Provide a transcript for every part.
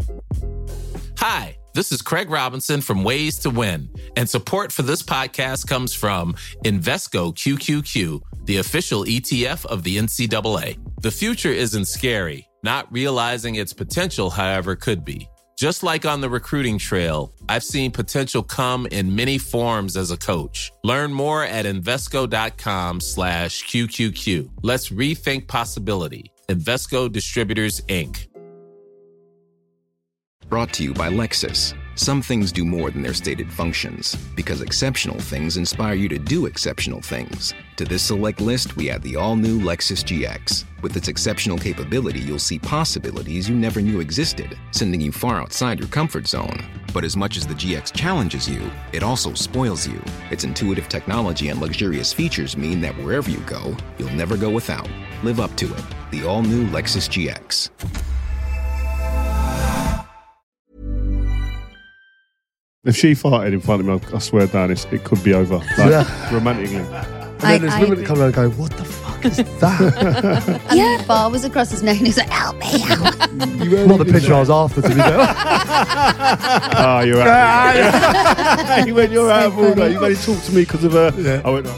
Hi, this is Craig Robinson from Ways to Win, and support for this podcast comes from Invesco QQQ, the official ETF of the NCAA. The future isn't scary. Not realizing its potential, however, could be. Just like on the recruiting trail, I've seen potential come in many forms as a coach. Learn more at Invesco.com/QQQ. Let's rethink possibility. Invesco Distributors, Inc. Brought to you by Lexus. Some things do more than their stated functions, because exceptional things inspire you to do exceptional things. To this select list, we add the all-new Lexus GX. With its exceptional capability, you'll see possibilities you never knew existed, sending you far outside your comfort zone. But as much as the GX challenges you, it also spoils you. Its intuitive technology and luxurious features mean that wherever you go, you'll never go without. Live up to it. The all-new Lexus GX. If she farted in front of me, I swear down, it could be over. Like, romantically. And then there's women that come around and go, what the fuck is that? And the bar was across his neck and he's like, help me, help. Not the picture I was after, to be fair. Oh, you're out. He went, you're out of order. You only talk to me because of her. Yeah. I went,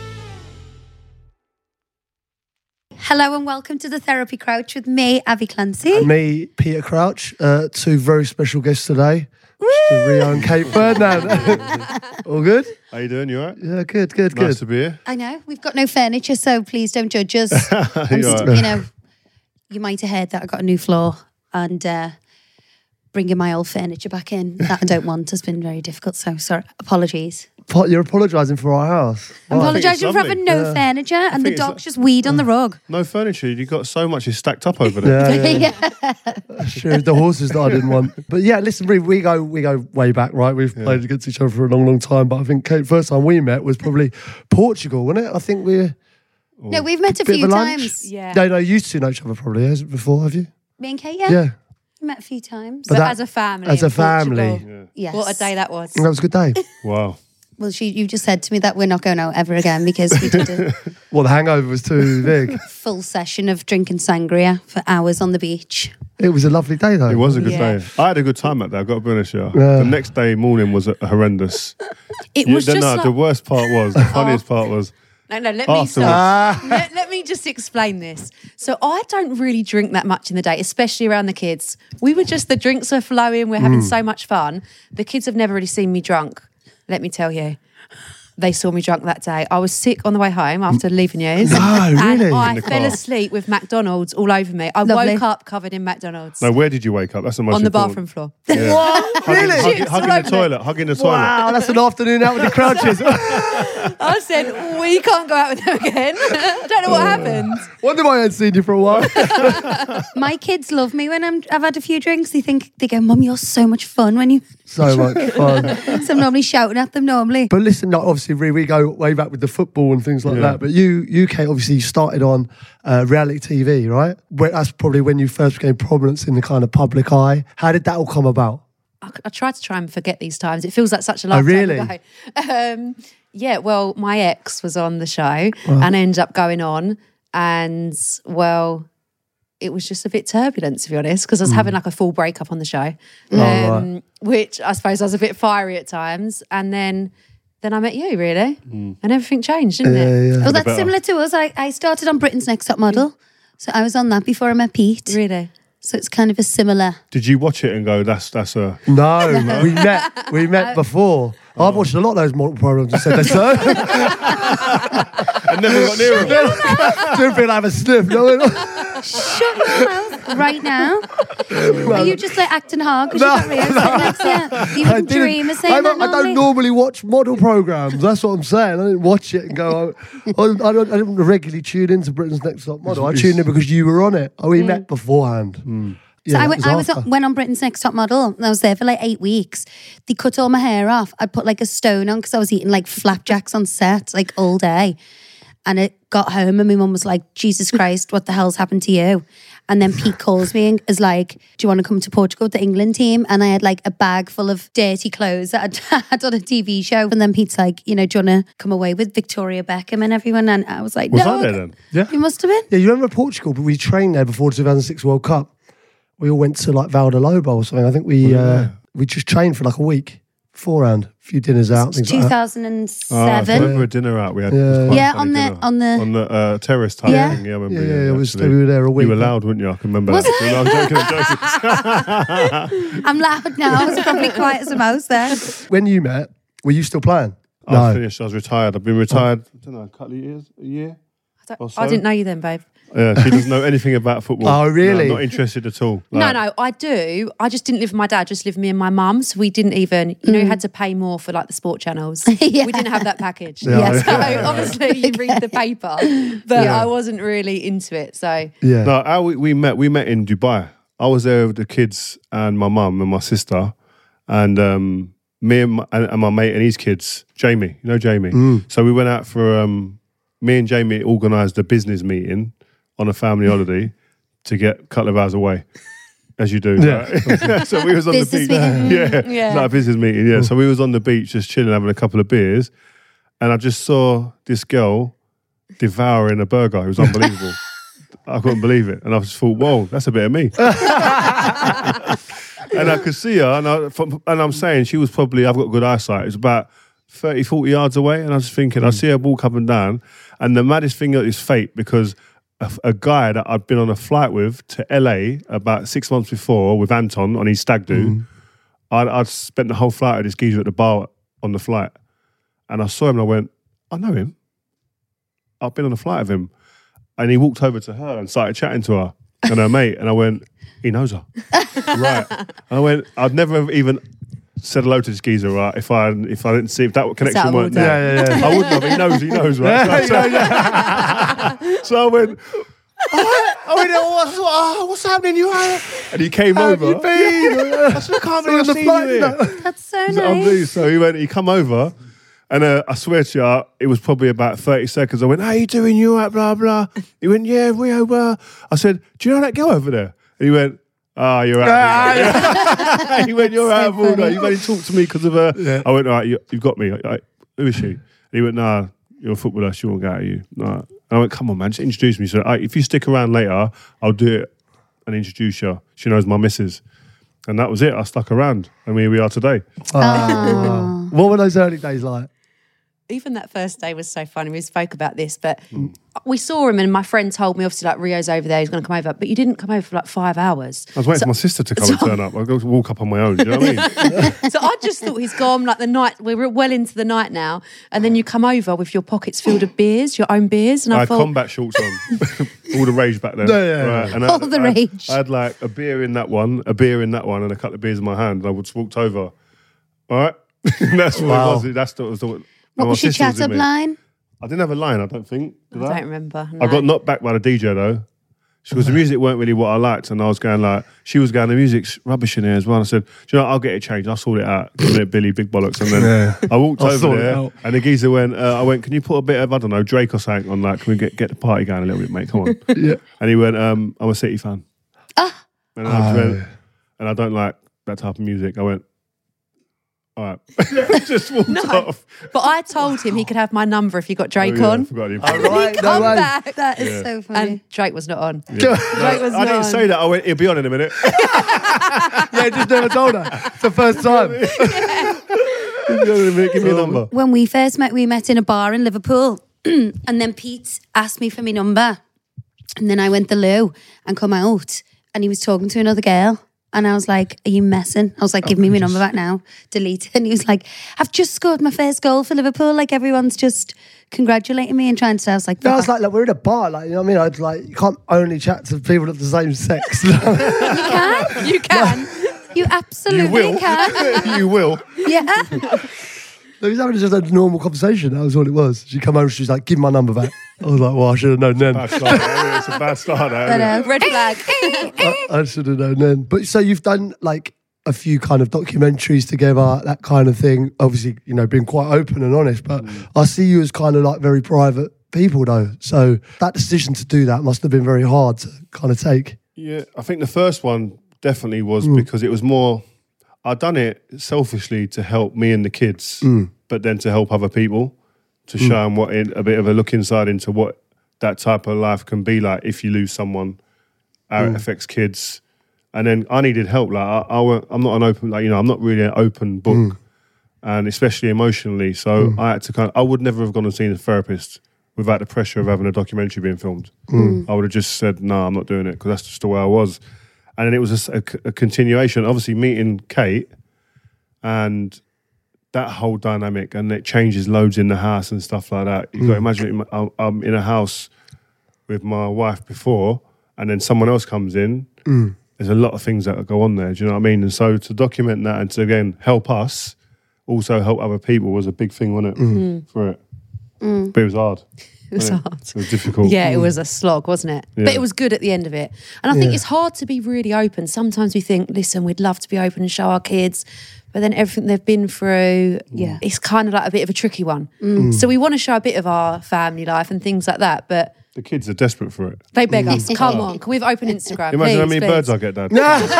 Hello and welcome to the Therapy Crouch with me, Avi Clancy. And me, Peter Crouch. Two very special guests today. Rio and Kate Ferdinand. All good? how you doing? You all right? Yeah, good. Nice to be here. I know, we've got no furniture, so please don't judge us. You know, you might have heard that I got a new floor and bringing my old furniture back in that I don't want has been very difficult, so sorry, apologies. You're apologising for our house. I'm apologising for having no furniture and the dog's just weed on the rug. No furniture. You've got so much is stacked up over there. Yeah. Sure, the horses that I didn't want. But yeah, listen, we go way back, right? We've played against each other for a long time. But I think, Kate, first time we met was probably Portugal, wasn't it? I think No, we've met a few times. Yeah. No, you used to know each other probably before, have you? Me and Kate, yeah. Yeah. We met a few times. But as a family. As a in Portugal. family. Yes. What a day that was. That was a good day. Wow. Well, you just said to me that we're not going out ever again because we did a Well, the hangover was too big. full session of drinking sangria for hours on the beach. It was a lovely day, though. It was a good day. I had a good time at that. I've got to be honest with you. Yeah. The next day morning was horrendous. It was just like... the worst part was, the funniest part was. No, let me stop. Let me just explain this. So I don't really drink that much in the day, especially around the kids. The drinks were flowing, we're having so much fun. The kids have never really seen me drunk, let me tell you. They saw me drunk that day. I was sick on the way home after leaving you. No, really? And I fell asleep with McDonald's all over me. I woke up covered in McDonald's. No, where did you wake up? That's the most on the important. bathroom floor. Yeah. What? Really? Hugging the toilet. Wow, that's an afternoon out with the Crouches. I said, we can't go out with them again. I don't know what happened. Wonder why I hadn't seen you for a while. My kids love me when I've had a few drinks. They go, Mum, you're so much fun when you... So much fun. So I'm normally shouting at them normally. But listen, no, obviously we go way back with the football and things like that. But you, Kate, obviously started on reality TV, right? That's probably when you first became prominent in the kind of public eye. How did that all come about? I try and forget these times. It feels like such a lifetime ago. Yeah, well, my ex was on the show and ended up going on, and well, it was just a bit turbulent, to be honest, because I was having like a full breakup on the show, which I suppose I was a bit fiery at times, and then I met you, really, and everything changed, didn't it? Well, that's similar to us. I started on Britain's Next Top Model, so I was on that before I met Pete. Really? So it's kind of a similar... Did you watch it and go, that's a... No, we met before. I've watched a lot of those model programs and said that, sir. I never got near him. Don't feel I have a sniff. No, Shut your mouth right now. Are you just like acting hard because you've got Rio sitting next to you? You wouldn't dream of saying that I don't normally watch model programs. That's what I'm saying. I didn't watch it and go, I don't regularly tune into Britain's Next Top Model. I tuned in because you were on it. We met beforehand. Yeah, so I went on Britain's Next Top Model and I was there for like 8 weeks. They cut all my hair off. I'd put like a stone on because I was eating like flapjacks on set like all day. And it got home and my mum was like, Jesus Christ, what the hell's happened to you? And then Pete calls me and is like, do you want to come to Portugal with the England team? And I had like a bag full of dirty clothes that I'd had on a TV show. And then Pete's like, do you want to come away with Victoria Beckham and everyone? And I was like, Was I there then? Yeah. You must have been. Yeah, you remember Portugal, but we trained there before the 2006 World Cup. we all went to like Valdalobo or something. I think we just trained for like a week beforehand, a few dinners out. Things 2007. I remember a dinner out we had. Yeah, on the terrace type thing. Yeah, I remember. Yeah, we were there a week. You were loud, weren't you? I can remember. Was I'm joking. I'm loud now. I was probably quiet as a mouse there. When you met, were you still playing? I was finished. I was retired. I've been retired, I don't know, a couple of years, a year. I didn't know you then, babe. Yeah, she doesn't know anything about football. Oh, really? No, not interested at all. No, I do. I just didn't live with my dad, just lived with me and my mum. So we didn't even, you had to pay more for like the sport channels. Yeah. We didn't have that package. So obviously you read the paper, but I wasn't really into it. So No, how we met in Dubai. I was there with the kids and my mum and my sister, and me and my mate and his kids, Jamie. You know Jamie? So we went out for, me and Jamie organised a business meeting on a family holiday to get a couple of hours away, as you do. Right? So we was on Business the beach. meeting. Yeah, like a business meeting, yeah. So we was on the beach just chilling, having a couple of beers, and I just saw this girl devouring a burger. It was unbelievable. I couldn't believe it. And I just thought, whoa, that's a bit of me. And I could see her, and I'm saying she was probably, I've got good eyesight, it was about 30, 40 yards away, and I was thinking, I see her walk up and down, and the maddest thing is fate, because a guy that I'd been on a flight with to LA about 6 months before with Anton on his stag do, I'd spent the whole flight with this geezer at the bar on the flight, and I saw him and I went, I know him. I've been on a flight with him. And he walked over to her and started chatting to her and her mate, and I went, he knows her. Right. And I went, I'd never even said hello to this geezer, right? If I didn't see if that connection weren't there. Yeah. I wouldn't have. He knows, right? So I went, what's happening? You are? And he came over. Have you been? I said, I can't believe I've seen you here. That's so nice. So he come over, and I swear to you, it was probably about 30 seconds. I went, how you doing? You all right? Blah, blah. He went, yeah, we are. I said, do you know that girl over there? And he went, you're out. He went, you're out of order. You've only talked to me because of her. Yeah. I went, all right, you've got me. Who is she? And he went, nah, you're a footballer. She won't get at you. Nah. And I went, come on, man, just introduce me. So if you stick around later, I'll do it and introduce you. She knows my missus. And that was it. I stuck around. And here we are today. What were those early days like? even that first day was so funny. We spoke about this, but we saw him and my friend told me, obviously, like, Rio's over there, he's going to come over. But you didn't come over for like 5 hours. I was waiting for my sister to come and turn up. I'll go walk up on my own, do you know what I mean? So I just thought he's gone, like the night, we're well into the night now, and then you come over with your pockets filled of beers, your own beers. And I thought, combat shorts on. All the rage back then. Yeah. And All the rage. I had like a beer in that one, and a couple of beers in my hand, and I just walked over. All right? That's what it was. That's what was the... What was your chat-up line? I didn't have a line, I don't think. I don't remember. No. I got knocked back by the DJ though. Because the music weren't really what I liked, and I was going like, she was going, the music's rubbish in here as well. And I said, do you know what, I'll get it changed, I'll sort it out. Give it Billy, big bollocks. And then I walked over there, and the geezer went, I went, can you put a bit of, I don't know, Drake or something on, like, can we get the party going a little bit, mate, come on. And he went, I'm a City fan. And I went, and I don't like that type of music. I went, all right. Just walked off. But I told him he could have my number if he got Drake on. I forgot him. He come back. That is so funny. And Drake was not on. Yeah. I didn't say that. I went, he'll be on in a minute. Just never told her. It's the first time. Give me a number. When we first met, we met in a bar in Liverpool. And then Pete asked me for my number. And then I went to the loo and come out. And he was talking to another girl. And I was like, are you messing? I was like, give me my number back now. Delete it. And he was like, I've just scored my first goal for Liverpool. Like, everyone's just congratulating me and trying to say, I was like, no, I was like, we're in a bar. Like, you know what I mean? I'd like, you can't only chat to people of the same sex. You can. You can. You absolutely can. You will. Yeah. He was having just a normal conversation. That was all it was. She come over, she's like, give my number back. I was like, well, I should have known then. Bad start. It's a bad start. Red flag. I should have known then. But so you've done like a few kind of documentaries together, that kind of thing. Obviously, you know, being quite open and honest. But I see you as kind of like very private people though. So that decision to do that must have been very hard to kind of take. Yeah, I think the first one definitely was because it was more... I'd done it selfishly to help me and the kids, but then to help other people, to show them a bit of a look inside into what that type of life can be like if you lose someone, how it affects kids, And then I needed help. Like I'm not an open, like, you know, I'm not really an open book, and especially emotionally. So I had to I would never have gone and seen a therapist without the pressure of having a documentary being filmed. I would have just said, no, I'm not doing it, because that's just the way I was. And then it was a continuation, obviously meeting Kate and that whole dynamic, and it changes loads in the house and stuff like that. You got to imagine I'm in a house with my wife before, and then someone else comes in. There's a lot of things that go on there, do you know what I mean? And so to document that and to, again, help us, also help other people was a big thing, wasn't it, for it? But it was hard. It was hard. It was difficult. Yeah, it was a slog, wasn't it? Yeah. But it was good at the end of it. And I think it's hard to be really open. Sometimes we think, listen, we'd love to be open and show our kids, but then everything they've been through, it's kind of like a bit of a tricky one. So we want to show a bit of our family life and things like that, but the kids are desperate for it. they beg us, come on, can we have open Instagram? Imagine how many please? birds I get, Dad.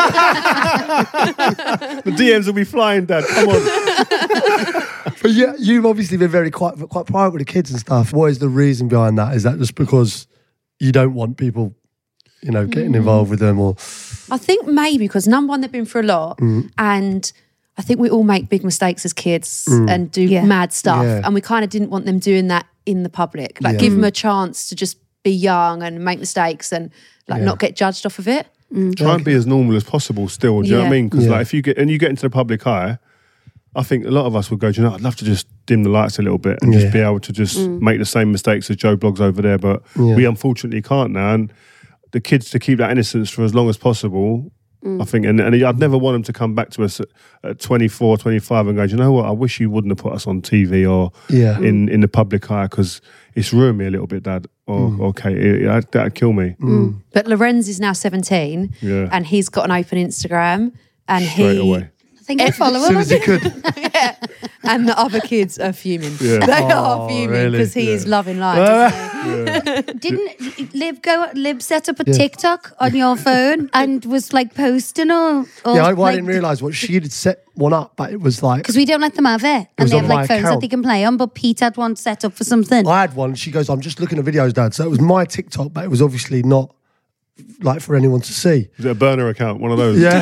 The DMs will be flying, Dad. Come on. But yeah, you've obviously been very quite private with the kids and stuff. What is the reason behind that? Is that just because you don't want people, you know, getting involved with them, or? I think maybe because number one, they've been through a lot, and I think we all make big mistakes as kids and do mad stuff, and we kind of didn't want them doing that in the public. Like give them a chance to just be young and make mistakes and like not get judged off of it. Try and be as normal as possible still, do you know what I mean? Because like if you get into the public eye, I think a lot of us would go, do you know, I'd love to just dim the lights a little bit and just be able to just make the same mistakes as Joe Bloggs over there, but we unfortunately can't now. And the kids, to keep that innocence for as long as possible, I think, and I'd never want them to come back to us at 24, 25 and go, do you know what, I wish you wouldn't have put us on TV or in the public eye, because it's ruined me a little bit, Dad. Or okay, that'd kill me. But Lorenz is now 17 and he's got an open Instagram, and Straight away. I think I follow As soon him. as you could. and the other kids are fuming. Yeah. They are fuming because he is loving life. Didn't Lib set up a TikTok on your phone and was like posting or Yeah, I like, didn't realise what she had set one up, but it was like, because we don't let them have it, and was they on have my like phones that account. they can play on. But Pete had one set up for something. I had one. She goes, I'm just looking at videos, Dad. So it was my TikTok, but it was obviously not like for anyone to see. Is it a burner account, one of those? Yeah.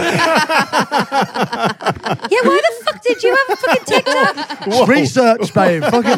Yeah, why the fuck did you have a fucking TikTok? Research, babe. Fucking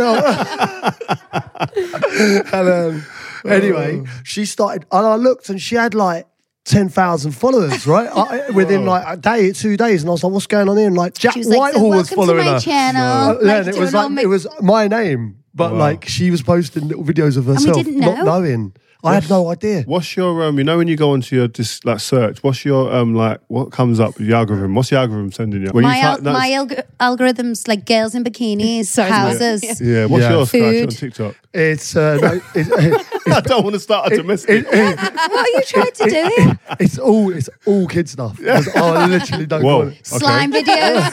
hell. And anyway, she started, and I looked, and she had like 10,000 followers, right? Within like a day, 2 days, and I was like, "What's going on here?" And like Jack She was like, Whitehall was "Welcome following to my her. channel." Yeah, Like, and it doing was all like it was my name, but like she was posting little videos of herself, didn't not know. knowing. I had no idea. What's your you know, when you go onto your just like search, what's your like what comes up with the algorithm? What's the algorithm sending you? When My, you al- type- my algorithms like girls in bikinis, So is mine. houses. yeah, what's Yeah. yours, Scratch, Food. on TikTok? It's no, I don't want to start a domestic. What are you trying to do here? it's all kid stuff. I literally don't Whoa. want it. Slime videos.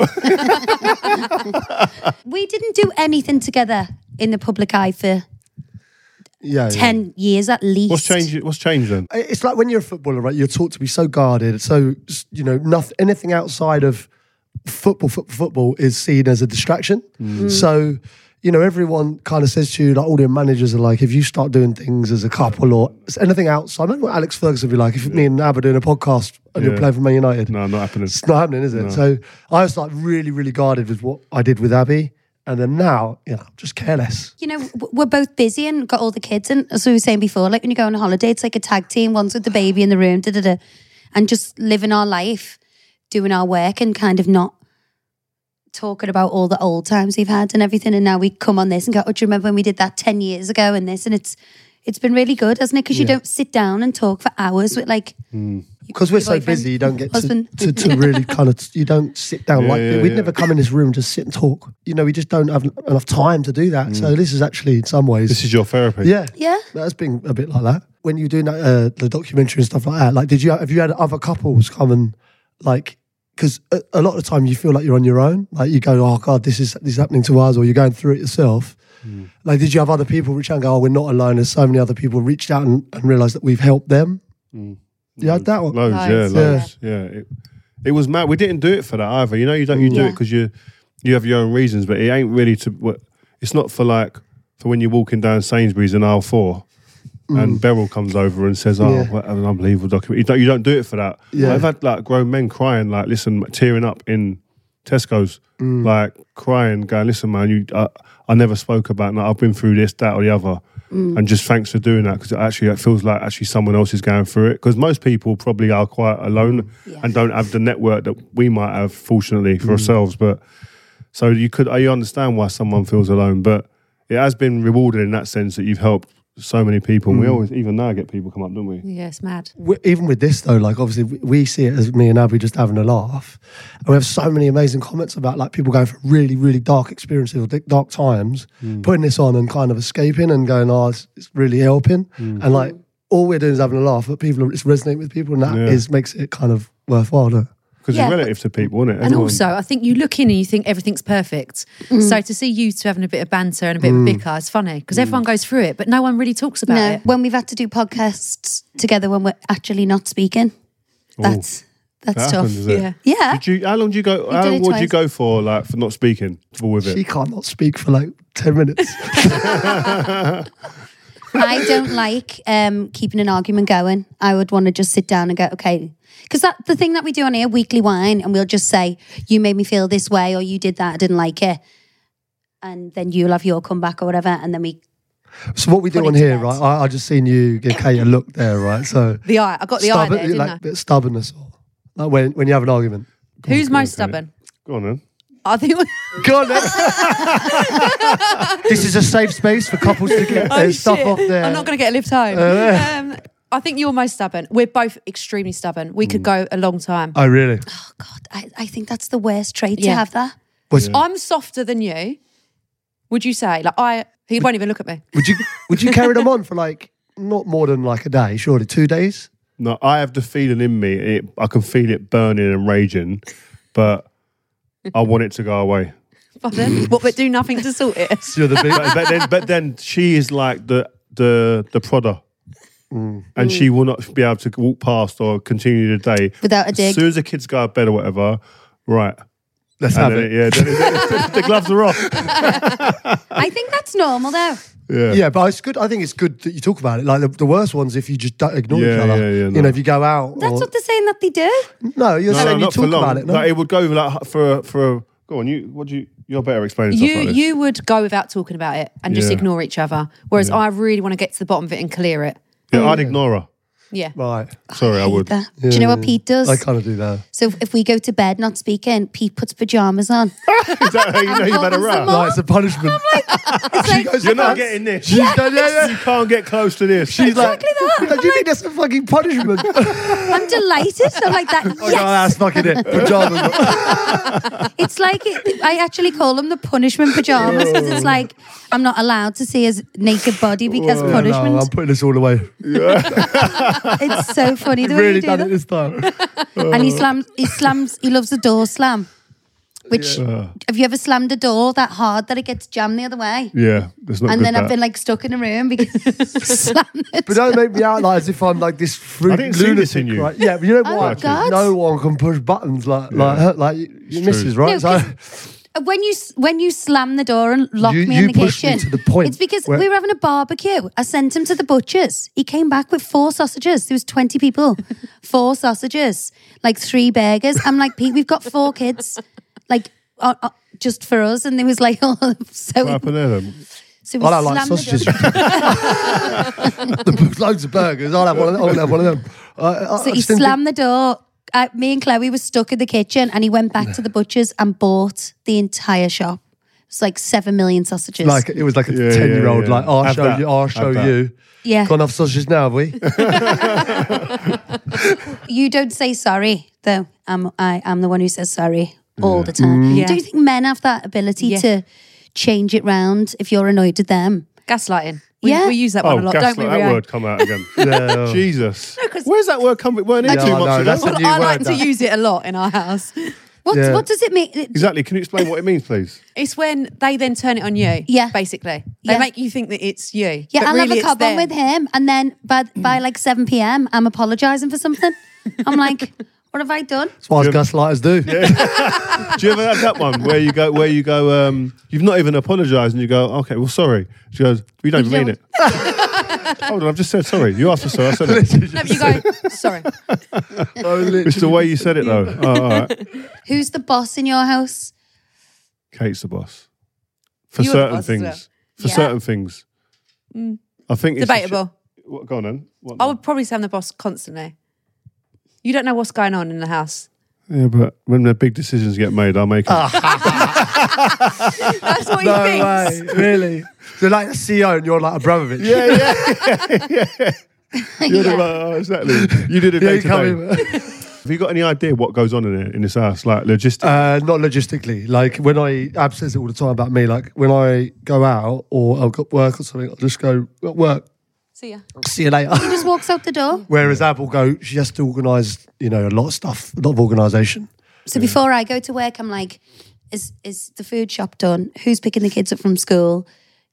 Whoa. We didn't do anything together in the public eye for Yeah, 10 years at least. What's changed then? It's like when you're a footballer, right? You're taught to be so guarded. So, you know, anything outside of football is seen as a distraction. So, you know, everyone kind of says to you, like all the managers are like, if you start doing things as a couple or anything outside, I remember what Alex Ferguson would be like, if me and Ab are doing a podcast and you're playing for Man United. No, not happening. It's not happening, is it? So I was like really, really guarded with what I did with Abby. And then now, you know, I'm just careless. You know, we're both busy and got all the kids. And as we were saying before, like when you go on a holiday, it's like a tag team, one's with the baby in the room, and just living our life, doing our work and kind of not talking about all the old times we've had and everything. And now we come on this and go, oh, do you remember when we did that 10 years ago and this? And it's been really good, hasn't it? Because you don't sit down and talk for hours with like... Because we're so boyfriend, busy, you don't get husband. to really kind of, you don't sit down we'd yeah. never come in this room to sit and talk. You know, we just don't have enough time to do that. So this is actually, in some ways... This is your therapy. Yeah. Yeah. That's been a bit like that. When you're doing that, the documentary and stuff like that, like, have you had other couples come and, like... Because a lot of the time you feel like you're on your own. Like you go, oh God, this is happening to us, or you're going through it yourself. Like, did you have other people reach out and go, oh, we're not alone? There's so many other people reached out and realised that we've helped them. You had that one? Loads. Yeah. It was mad. We didn't do it for that either. You know, you do it because you have your own reasons, but it ain't really it's not for when you're walking down Sainsbury's in aisle 4 and Beryl comes over and says, "Oh, what an unbelievable documentary." You don't do it for that. Yeah. I've had like grown men crying, like tearing up in Tesco's, like crying, going, "Listen, man, I never spoke about that. I've been through this, that, or the other." And just thanks for doing that, because it feels like actually someone else is going through it. Because most people probably are quite alone and don't have the network that we might have, fortunately, for ourselves. But so you understand why someone feels alone, but it has been rewarded in that sense that you've helped so many people. And we always, even now, get people come up, don't we? Yeah, it's mad. Even with this though, like obviously we see it as me and Abby just having a laugh, and we have so many amazing comments about like people going through really, really dark experiences or dark times, putting this on and kind of escaping and going, "Oh, it's really helping," and like all we're doing is having a laugh, but it's resonating with people, and that makes it kind of worthwhile, doesn't it? Because it's relative to people, isn't it? And also, I think you look in and you think everything's perfect. So to see you two having a bit of banter and a bit of a bicker is funny, because everyone goes through it, but no one really talks about it. When we've had to do podcasts together when we're actually not speaking, that's that tough. happens, is it? Yeah. How long do you go? How long would you go for, like, for not speaking with it? She can't not speak for like 10 minutes. I don't like keeping an argument going. I would want to just sit down and go, okay. Because the thing that we do on here, Weekly Wine, and we'll just say, you made me feel this way, or you did that, I didn't like it. And then you'll have your comeback or whatever, and then we... So what we do on here, right, I just seen you give Kate a look there, right? So The eye, I got the eye there, didn't like I? a bit of stubbornness, or like when you have an argument. Who's most stubborn? Go on then. I think... Go on then. This is a safe space for couples to get their stuff off there. I'm not going to get a lift home. I think you're most stubborn. We're both extremely stubborn. We could go a long time. Oh, really? Oh, God, I think that's the worst trait to have that. I'm softer than you. Would you say? Like he won't even look at me. Would you carry them on for like not more than like a day? Surely 2 days. No, I have the feeling in me. I can feel it burning and raging, but I want it to go away. Pardon? What? But do nothing to sort it. So you're the big. but then she is like the prodder. And she will not be able to walk past or continue the day without a dig. As soon as the kids go to bed or whatever, right? Let's have it. Yeah, the gloves are off. I think that's normal though. Yeah, but it's good. I think it's good that you talk about it. Like the worst ones, if you just don't ignore each other. Yeah, You know, if you go out. That's what they're saying that they do. No, you're saying you talk about it. No? Like, it would go like for a. Go on, you're better explaining stuff like this. You would go without talking about it and just ignore each other. Whereas I really want to get to the bottom of it and clear it. Yeah, I'd ignore her. Yeah. Right. Sorry, I would. That. Do you know what Pete does? I kind of do that. So if we go to bed not speaking, Pete puts pajamas on. Is that how you know you've had a rap? Like, it's a punishment. You're not getting this. She's done, You can't get close to this. She's Exactly like, that. do you think that's a fucking punishment? I'm delighted. I'm like that. Oh, no, Yes. that's fucking it. Pajamas. It's like, I actually call them the punishment pajamas because it's like, I'm not allowed to see his naked body because punishment. No, I'm putting this all away. It's so funny the way Really you do done that. it this time. And he loves a door slam. Which, have you ever slammed a door that hard that it gets jammed the other way? Yeah, that's not And good. then I've been like stuck in a room because slammed it. But don't make me out like as if I'm like this fruit I didn't see lunatic, this in you. right? Yeah, but you know Oh, what? God. No one can push buttons like her, like your missus, right? No, So, When you slam the door and lock You- me in you the pushed me kitchen, to the point it's because where- we were having a barbecue. I sent him to the butcher's. He came back with 4 sausages. There was 20 people, 4 sausages, like 3 burgers. I'm like, Pete, we've got 4 kids, like just for us. And there was like, so What happened there then? So we I don't like slammed the sausages. door. Loads of burgers. I'll have one of them. So he slammed the door. Me and Chloe were stuck in the kitchen, and he went back to the butcher's and bought the entire shop. It's like 7 million sausages. Like it was like a 10-year-old. yeah. Like I'll Have show that. you. I'll Have show that. you. Yeah. Got enough sausages now, have we? You don't say sorry, though. I'm the one who says sorry all the time. Yeah. Do you think men have that ability to change it round if you're annoyed at them? Gaslighting. Yeah. We use that one a lot, don't we? That Rio? word come out again. Yeah. Jesus. 'cause- Where's that word come? It weren't in Yeah, too I much know, ago. that's a new I word. like to that. use it a lot in our house. Yeah. What does it mean? Exactly. Can you explain what it means, please? It's when they then turn it on you. Yeah. Basically. Yeah. They make you think that it's you. Yeah, but I'll really have a it's cob on them. with him, and then by like 7 p.m, I'm apologising for something. I'm like, what have I done? That's what gaslighters do. Do you ever have that one where you go, you've not even apologised and you go, okay, well, sorry. She goes, we don't even mean it. Hold on, I've just said sorry. You asked for sorry. I said it. No, but you go, sorry. It's the way you said it, though. Oh, all right. Who's the boss in your house? Kate's the boss. For You're the certain boss as things. well. For Yeah. certain things. I think it's Debatable. What, go on then. What I would probably say I'm the boss constantly. You don't know what's going on in the house. Yeah, but when the big decisions get made, I'll make them. That's what he No thinks. way, really. So like a CEO and you're like Abramovich. Yeah. You're the, exactly. You did it Yeah, day you to come day. in. Have you got any idea what goes on in this house? Like logistics? Not logistically. Like when Ab says it all the time about me. Like when I go out or I've got work or something, I'll just go at work. See ya. See you later. He just walks out the door. Whereas Ab will go. She has to organise, a lot of stuff, a lot of organisation. So before I go to work, I'm like, is the food shop done? Who's picking the kids up from school?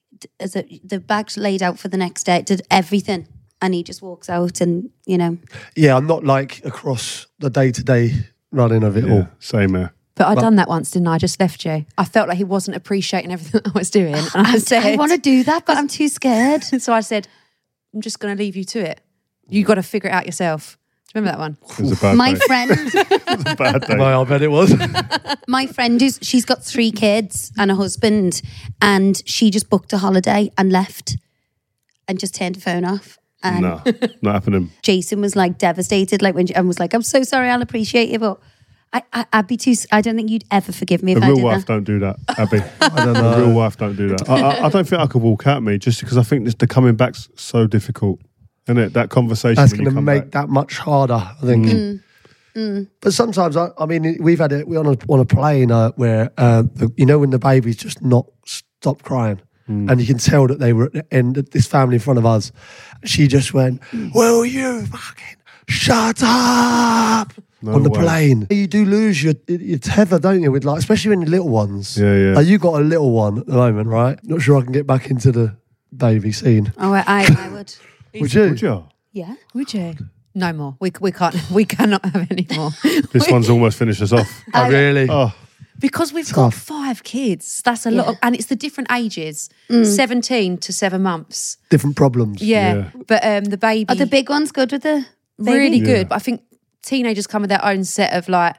Is it the bags laid out for the next day? Did everything? And he just walks out and, Yeah, I'm not like across the day-to-day running of it Yeah, all. same here. But I done that once, didn't I? I just left you. I felt like he wasn't appreciating everything I was doing. And I said, I want to do that, but I'm too scared. So I said, I'm just going to leave you to it. You got to figure it out yourself. Do you remember that one? It was a bad My day. friend, It was a bad day. I bet it was. my friend she's got 3 kids and a husband, and she just booked a holiday and left and just turned the phone off. And No, not happening. Jason was like devastated, like and was like, "I'm so sorry, I'll appreciate you, but I'd be too. I don't think you'd ever forgive me A if I real did wife that." don't do that, Abby. I don't know. A real wife don't do that. I don't think I could walk out, me, just because I think the coming back's so difficult. Isn't it? That conversation That's when you going to come make back. that much harder, I think. But sometimes, I mean, we've had it. We're on a plane where when the baby's just not stopped crying, and you can tell that they were at the end. This family in front of us, she just went, "Will you fucking shut up?" No on the way. plane. You do lose your tether, don't you? With like, especially when you're little ones. Yeah. Like you got a little one at the moment, right? Not sure I can get back into the baby scene. Oh, I would. Would you? Would you? Yeah. Would you? No more. We can't. We cannot have any more. This one's almost finished us off. Oh, really? Oh, Because we've got 5 kids. That's a lot of, and it's the different ages, 17 to 7 months. Different problems. Yeah. But the baby, Are the big ones good with the baby? really Yeah. good. But I think teenagers come with their own set of like,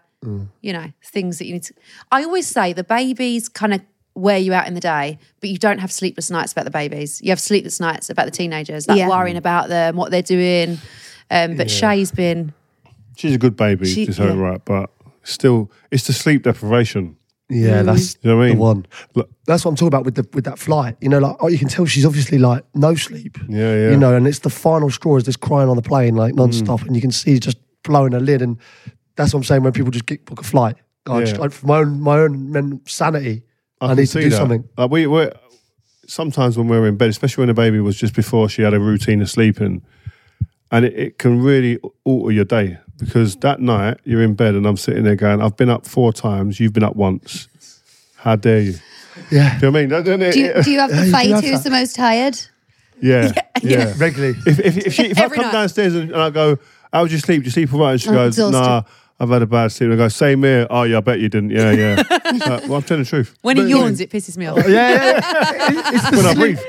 things that you need to. I always say the babies kind of wear you out in the day, but you don't have sleepless nights about the babies. You have sleepless nights about the teenagers, like Yeah. worrying about them, what they're doing. But Shay's been. she's a good baby, to say it right, but still, it's the sleep deprivation. Yeah, that's You know what I the mean? one. Look, That's what I'm talking about with that flight. You can tell she's obviously like no sleep. Yeah. And it's the final straw is just crying on the plane like non-stop, and you can see just blowing her lid. And that's what I'm saying when people just book a flight. For my own mental sanity, I can need to see do that. something. We're sometimes when we're in bed, especially when the baby was just before she had a routine of sleeping, and it can really alter your day, because that night you're in bed and I'm sitting there going, I've been up 4 times, you've been up once. How dare you? Yeah, Do you know what I mean? Don't it? Do you have Yeah, the you do fight have who's that. the most tired? Yeah. regularly. If I Every come night. downstairs and I go, how was your sleep? Did you sleep all right? And she I'm goes, exhausted. nah, I've had a bad sleep. And I go, same here. Oh, yeah, I bet you didn't. Yeah. Well, I'm telling the truth. When he yawns, it pisses me off. Yeah. When I breathe.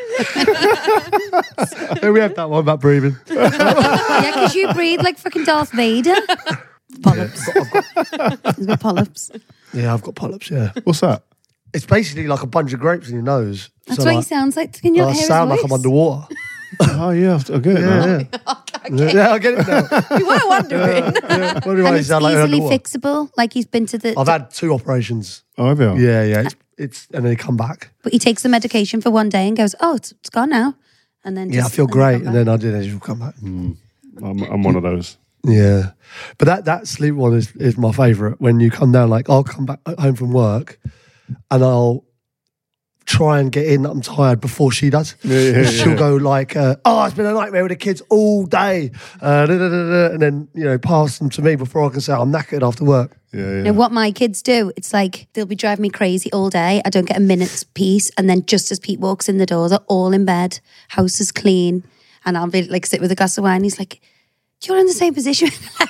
We have that one about breathing. Yeah, because you breathe like fucking Darth Vader. Polyps. He's got polyps. Yeah, I've got polyps. Yeah, What's that? it's basically like a bunch of grapes in your nose. That's So what he like, sounds like. Can you I not hear his sound like voice? I'm underwater. Oh, yeah, I get it now. Yeah, I get it now. You were wondering. What do And I it's sound like easily underwater? fixable. Like he's been to the. I've had 2 operations. Oh, have you? Yeah. It's and then they come back. But he takes the medication for one day and goes, "Oh, it's gone now," and then Yeah, I just- feel and great, come and back. then I did it. She'll come back. I'm one of those. Yeah, but that sleep one is my favourite. When you come down, like I'll come back home from work, and I'll try and get in. I'm tired before she does. And she'll go like, "Oh, it's been a nightmare with the kids all day," and then pass them to me before I can say I'm knackered after work. Now, what my kids do, it's like they'll be driving me crazy all day. I don't get a minute's peace. And then just as Pete walks in the door, they're all in bed, house is clean. And I'll be like, sit with a glass of wine. He's like, you're in the same position.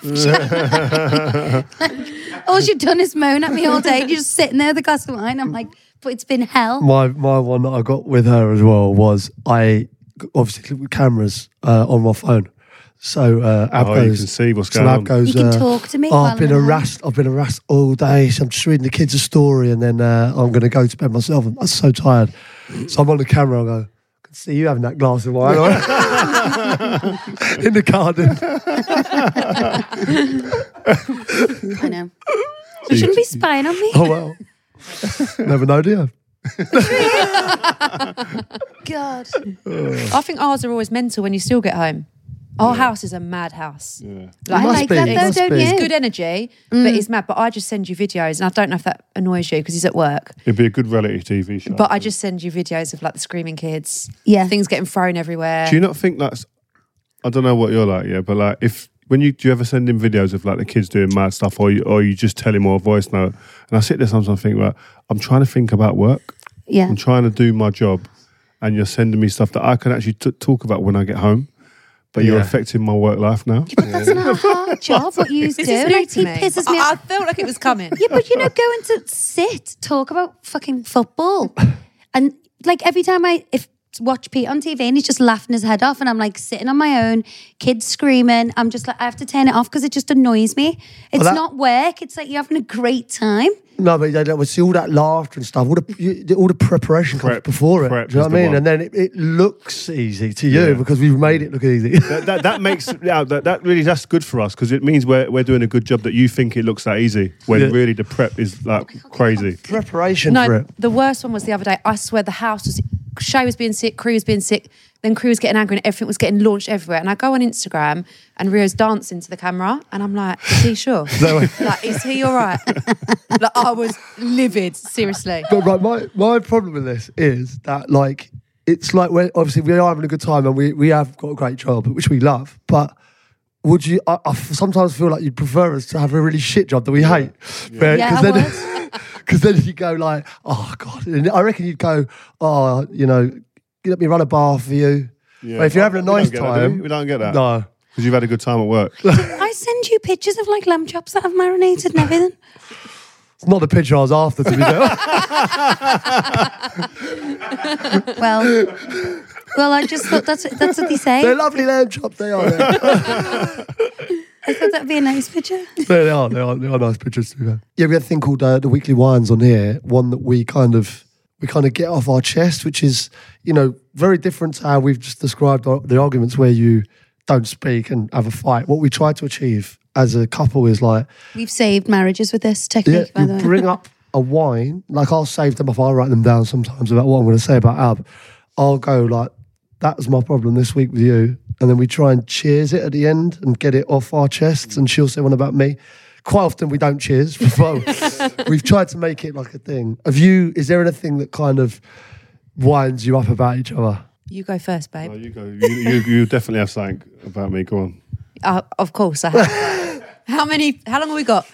All you've done is moan at me all day. You're just sitting there with a glass of wine. I'm like, but it's been hell. My one that I got with her as well was obviously with cameras on my phone. So Ab you goes. can see what's so going Ab on. goes. You can talk to me. Oh, while I've been I'm at home. harassed. I've been harassed all day. So I'm just reading the kids a story, and then I'm going to go to bed myself. I'm so tired. So I'm on the camera. I go, I can see you having that glass of wine in the garden. I know. You shouldn't be spying on me. Oh well. Never know, do you? God. I think ours are always mental when you still get home. Our house is a mad house. Yeah. I must like be, that it though, must don't be. you? It's good energy, but it's mad. But I just send you videos, and I don't know if that annoys you because he's at work. It'd be a good reality TV show. But I just send you videos of like the screaming kids, Yeah. things getting thrown everywhere. Do you not think that's? I don't know what you're like, yeah, but like if do you ever send in videos of like the kids doing mad stuff, or you just tell him or a voice note? And I sit there sometimes and think, well, I'm trying to think about work. Yeah. I'm trying to do my job, and you're sending me stuff that I can actually talk about when I get home. But you're affecting my work life now. But that's not a hard job, what you do. This is new Like, to he me. pisses me I off. felt like it was coming. Yeah, but going to sit, talk about fucking football. And like every time I watch Pete on TV and he's just laughing his head off and I'm like sitting on my own, kids screaming, I'm just like, I have to turn it off because it just annoys me. It's not work. It's like you're having a great time. No, but we see all that laughter and stuff. All the preparation comes before it. Prep Do you know is what I the mean? one. And then it looks easy to you because we've made it look easy. that makes that's good for us because it means we're doing a good job that you think it looks that easy when really the prep is like crazy. Preparation for No, it. the worst one was the other day. I swear the house was, Shay was being sick, Crew was being sick, then Crew was getting angry and everything was getting launched everywhere. And I go on Instagram and Rio's dancing to the camera and I'm like, is he sure? Like, is he all right? Like, I was livid, seriously. But right, my problem with this is that like it's like obviously we are having a good time and we have got a great job which we love, but would you? I sometimes feel like you'd prefer us to have a really shit job that we hate. Yeah, I would. Because then you go like, oh God, and I reckon you'd go, oh, let me run a bar for you. Yeah. But if you're having a nice time, we don't get that. no. Because you've had a good time at work. I send you pictures of like lamb chops that I've marinated and everything. It's not the picture I was after, to be fair. Well, I just thought that's what they say. They're lovely lamb chops, they are. I thought that'd be a nice picture. They are nice pictures to be fair. Yeah, we had a thing called the Weekly Wines on here, one that we kind of get off our chest, which is, very different to how we've just described the arguments where you don't speak and have a fight. What we try to achieve as a couple is like, We've saved marriages with this technique, by the you way. bring up a wine, like I'll save them up, I'll write them down sometimes about what I'm going to say about Ab. I'll go like, that was my problem this week with you. And then we try and cheers it at the end and get it off our chests. And she'll say one about me. Quite often we don't cheers. We've tried to make it like a thing. Is there anything that kind of winds you up about each other? You go first, babe. Oh, you go. You definitely have something about me. Go on. Of course I have. How long have we got?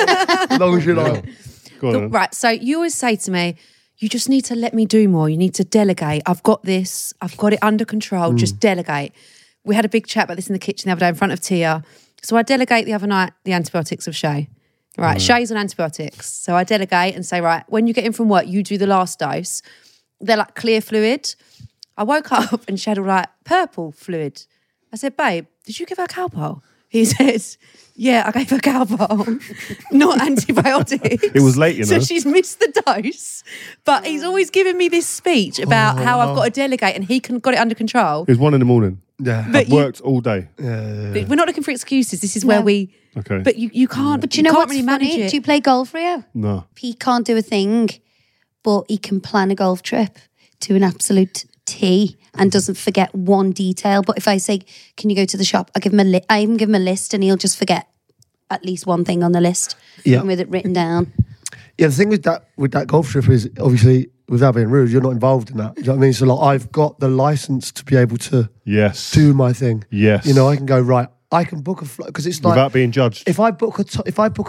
As long as you like. Go on. then. Right, so you always say to me, you just need to let me do more. You need to delegate. I've got this. I've got it under control. Just delegate. We had a big chat about this in the kitchen the other day in front of Tia. So I delegate the other night the antibiotics of Shay. Right, Shay's on antibiotics. So I delegate and say, right, when you get in from work, you do the last dose. They're like clear fluid. I woke up and she had all like purple fluid. I said, babe, did you give her Calpol? He says, yeah, I gave her Calpol, not antibiotics. It was late, So she's missed the dose. But he's always giving me this speech about how I've got to delegate and he got it under control. It was 1 a.m. Yeah. But I've worked all day. But we're not looking for excuses. This is where we... Okay. But you can't. But you know can't what's really manage funny? it. Do you play golf, Rio? No. He can't do a thing, but he can plan a golf trip to an absolute T and doesn't forget one detail. But if I say, can you go to the shop? I even give him a list and he'll just forget at least one thing on the list. Yeah. And with it written down. Yeah, the thing with that golf trip is obviously, without being rude, you're not involved in that. Do you know what I mean? So like, I've got the license to be able to do my thing. Yes. I can go, right, I can book a flight because it's like Without being judged. if I book a time, if I book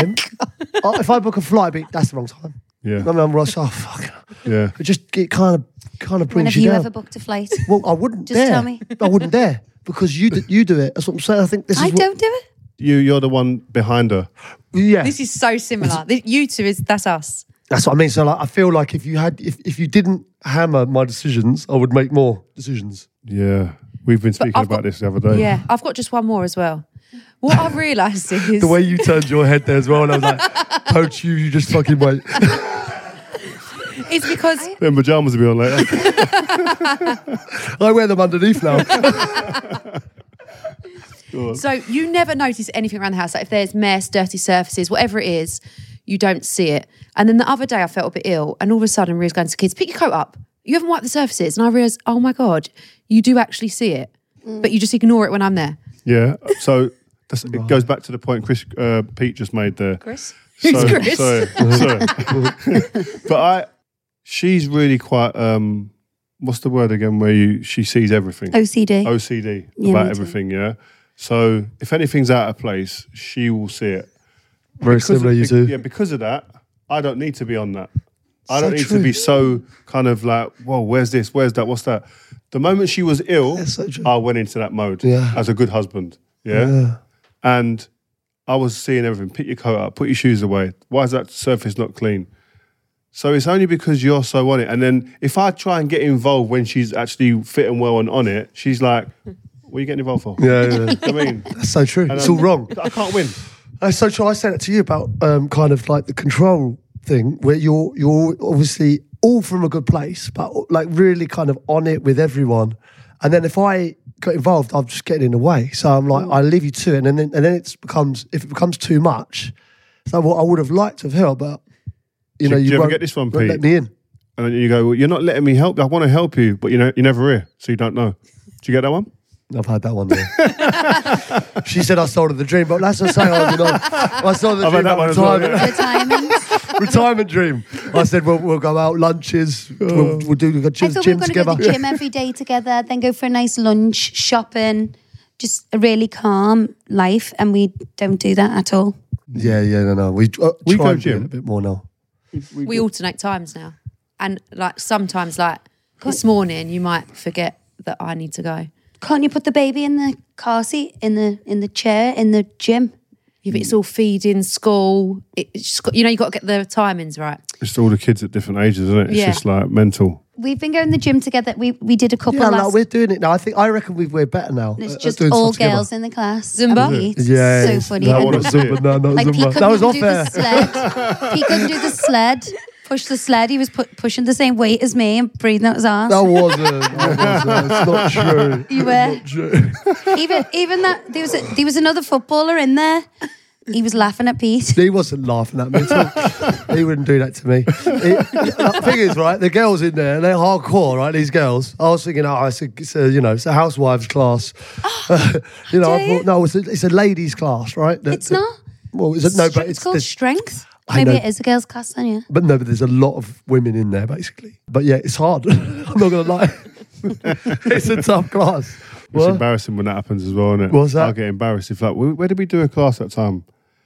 a flight, that's the wrong time. Yeah. I mean, I'm like, oh fuck. Yeah. It kind of When brings have you you down. ever booked a flight? Well, I wouldn't Just dare. tell me. I wouldn't dare because you do it. That's what I'm saying. I think this is I don't do it. You're the one behind her. Yeah. This is so similar. You two, that's us. That's what I mean. So like, I feel like if you didn't hammer my decisions, I would make more decisions. Yeah. We've been speaking about this the other day. Yeah, I've got just one more as well. What I've realised is... The way you turned your head there as well, and I was like, Poach, you just fucking wait. It's because... Them pyjamas will be on later. I wear them underneath now. So you never notice anything around the house. Like if there's mess, dirty surfaces, whatever it is, you don't see it. And then the other day I felt a bit ill, and all of a sudden Ria's going to the kids, pick your coat up. You haven't wiped the surfaces. And I realised, oh my God, you do actually see it. But you just ignore it when I'm there. Yeah. So it goes back to the point Pete just made there. Chris? So, Chris. Sorry. But she's really quite, what's the word again, where she sees everything? OCD. OCD about everything, yeah? So if anything's out of place, she will see it. Very similar, you two. Yeah, because of that, I don't need to be on that. I don't need to be so kind of like, whoa, where's this? Where's that? What's that? The moment she was ill, I went into that mode as a good husband. Yeah? And I was seeing everything. Pick your coat up, put your shoes away. Why is that surface not clean? So it's only because you're so on it. And then if I try and get involved when she's actually fitting well and on it, she's like, what are you getting involved for? Yeah. I mean, that's so true. It's all wrong. I can't win. That's so true. I said it to you about kind of like the control thing, where you're obviously all from a good place, but like really kind of on it with everyone. And then if I got involved, I'm just getting in the way. So I'm like, I leave you to it, and then if it becomes too much, it's like, well, I would have liked to have helped, but you know, you ever won't get this one, won't Pete? let me in. And then you go, well, you're not letting me help. I want to help you, but you're never here, so you don't know. Did you get that one? I've had that one there. She said I sold her the dream, but that's what I'm saying. I sold the dream about retirement dream. I said, we'll go out, lunches, we'll do the gym I thought together. we were going to go to the gym every day together, then go for a nice lunch, shopping, just a really calm life, and we don't do that at all. Yeah, no. We go try and do gym it a bit more now. We alternate times now. And like sometimes, like this morning, you might forget that I need to go. Can't you put the baby in the car seat, in the chair, in the gym? Yeah, but it's all feeding, school. It's just got, you got to get the timings right. It's all the kids at different ages, isn't it? It's Yeah. just like mental. We've been going to the gym together. We did a couple Yeah, last... we're doing it now. I reckon we're better now. It's at just doing all stuff together. girls in the class. Zumba? And Pete. Yeah, So funny. I And wanna see it. No, like Pete Zumba. couldn't That was off do air. the sled. He couldn't do the sled. Push the sled. He was pushing the same weight as me and breathing out his arse. That wasn't. It's not true. You were. Not true. Even that there was another footballer in there. He was laughing at Pete. He wasn't laughing at me at all. He wouldn't do that to me. The thing is, right, the girls in there, they're hardcore, right, these girls. I was thinking, it's a housewives class. I thought, no, it's a ladies class, right? It's not. Well, is it? No, but It's called there's- strength. I Maybe know. it is a girls' class then, yeah. But no, but there's a lot of women in there, basically. But yeah, it's hard. I'm not going to lie. It's a tough class. It's What? embarrassing when that happens as well, isn't it? What's that? I get embarrassed if like, where did we do a class that time?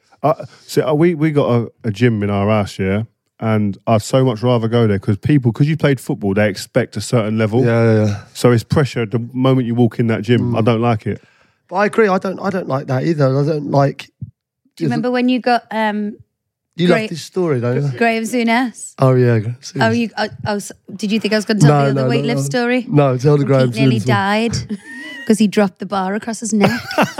We got a gym in our house, yeah, and I'd so much rather go there because you played football, they expect a certain level. Yeah. So it's pressure the moment you walk in that gym. I don't like it. But I agree. I don't like that either. I don't like. Do you remember when you got You Great. love this story, don't you? Graham Souness? Oh yeah. Did you think I was going to tell the other weightlift no. story? No, tell the Graham Pete nearly Souness. died because he dropped the bar across his neck.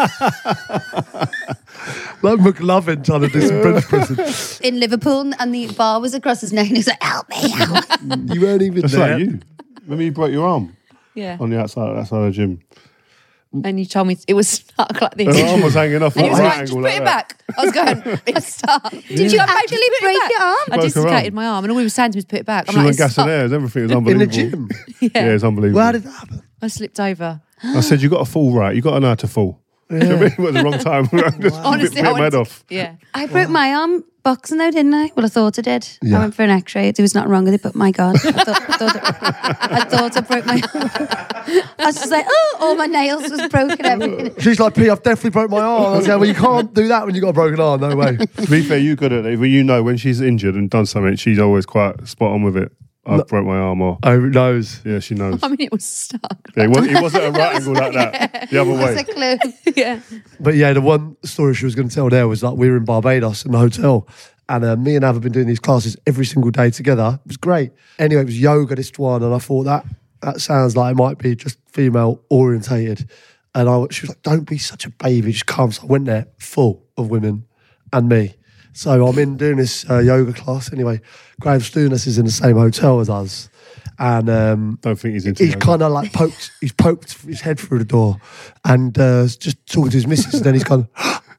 Like McLovin trying to do some bench pressing. In Liverpool, and the bar was across his neck, and he was like, "Help me!" Help. You weren't even Just there. like you. Remember you broke your arm Yeah. on the outside of the gym. And you told me it was stuck like this. Her arm was hanging off. And he was right like, just angle put like it that. back. I was going, it's stuck. Did you actually break your arm? I Broke her dislocated arm. my arm, and all we were saying to me was put it back. I'm She was on like, gas it's stuck. and airs. Everything was In the unbelievable. gym. Yeah, it's unbelievable. Well, how did that happen? I slipped over. I said, you got to fall right. You got to know how to fall. It was the wrong time. Just Honestly, bit I my head went off. Yeah. I broke my arm boxing though, didn't I? Well, I thought I did. Yeah. I went for an X-ray. There was nothing wrong with it, but my God, I thought I broke my. I was just like, oh, all my nails was broken. Everything. She's like, P, I've definitely broke my arm. I was like, well, you can't do that when you've got a broken arm. No way. To be fair, you good at it. But you know, when she's injured and done something, she's always quite spot on with it. I broke my arm or... Oh, knows. Yeah, she knows. I mean, it was stuck. Yeah, it wasn't a right angle like that. The other way. That's a clue. Yeah. But yeah, the one story she was going to tell there was like we were in Barbados in the hotel, And me and Av have been doing these classes every single day together. It was great. Anyway, it was yoga, this one. And I thought that sounds like it might be just female orientated. And she was like, don't be such a baby, just come. So I went there full of women and me. So I'm in doing this yoga class. Anyway, Graham Stuarness is in the same hotel as us. And don't think he's into he's kind of like poked his head through the door and just talking to his missus. And then he's gone,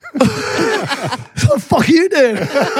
what the fuck are you doing?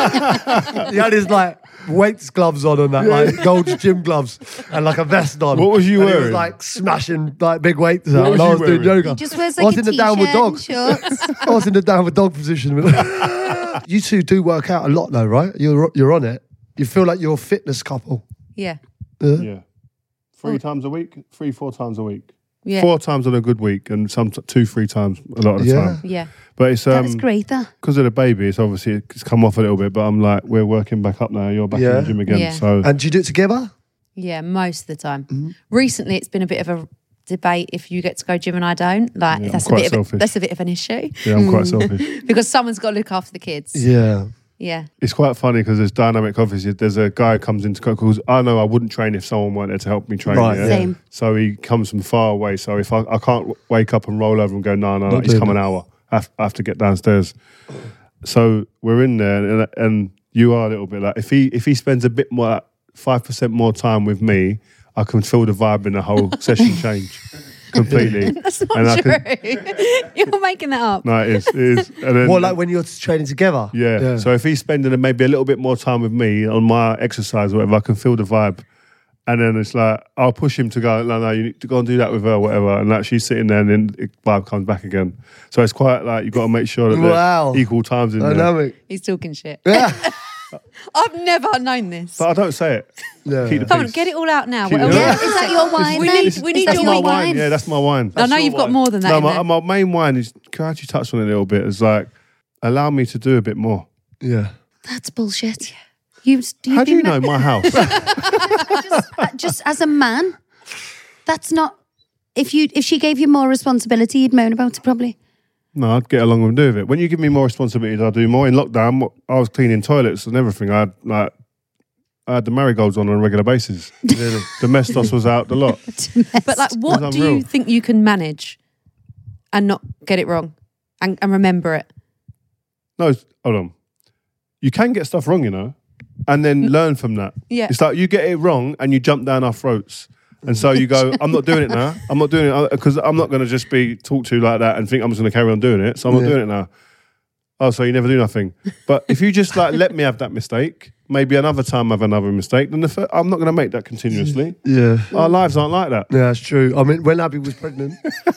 He had his like weights gloves on and that, like gold gym gloves and like a vest on. What was you wearing? He was like smashing like big weights out. What And I was was doing you wearing? yoga. He just wears I like was a in the downward t-shirt dog. and shorts. I was in the downward dog position. You two do work out a lot though, right? You're on it. You feel like you're a fitness couple. Yeah. Yeah. 4 times a week? 4 times a week. Yeah. 4 times on a good week and some 2-3 times a lot of the Yeah. time. Yeah. But it's That's great, that. because of the baby, it's obviously it's come off a little bit, but I'm like, we're working back up now. You're back in the gym again. Yeah. So And do you do it together? Yeah, most of the time. Recently, it's been a bit of a debate if you get to go gym and I don't. Like Yeah, that's I'm quite a bit selfish. that's a bit of an issue yeah, I'm quite selfish. because someone's got to look after the kids. Yeah. Yeah. It's quite funny because there's dynamic obviously. There's a guy who comes into because I know I wouldn't train if someone weren't there to help me train. Right, yeah? Same. So he comes from far away. So if I can't wake up and roll over and go, no, Not he's doing come it. an hour. I have to get downstairs. So we're in there and you are a little bit like, if he spends a bit more, 5% more time with me, I can feel the vibe in the whole session change completely. That's not And I true. You're making that up. No, it is. And then, What, like when you're training together? yeah. So if he's spending maybe a little bit more time with me on my exercise or whatever, I can feel the vibe. And then it's like, I'll push him to go, no, you need to go and do that with her or whatever. And like she's sitting there and then the vibe comes back again. So it's quite like, you've got to make sure that Wow. they're equal times in there. Dynamic. He's talking shit. Yeah. I've never known this. But I don't say it. Yeah. Keep the Come on, peace. get it all out now. Keep What it else? real. Yeah, is that your wine We then? need Is your that That's my your wine. Yeah, that's my wine. I know you've got more than that. No, in there. my main wine is, can I actually touch on it a little bit? It's like, allow me to do a bit more. Yeah. That's bullshit. You How do you know my house? just as a man, that's not. If she gave you more responsibility, you'd moan about it probably. No, I'd get along and do it. When you give me more responsibilities, I'll do more. In lockdown, I was cleaning toilets and everything. I had the marigolds on a regular basis. The Domestos was out the lot. But like, what It's do you unreal. think you can manage and not get it wrong and remember it? No, hold on. You can get stuff wrong, you know, and then learn from that. Yeah. It's like you get it wrong and you jump down our throats. And so you go, I'm not doing it now. I'm not doing it because I'm not going to just be talked to like that and think I'm just going to carry on doing it. So I'm not doing it now. Oh, so you never do nothing. But if you just like let me have that mistake, maybe another time I have another mistake, then I'm not going to make that continuously. Yeah. Our lives aren't like that. Yeah, that's true. I mean, when Abby was pregnant,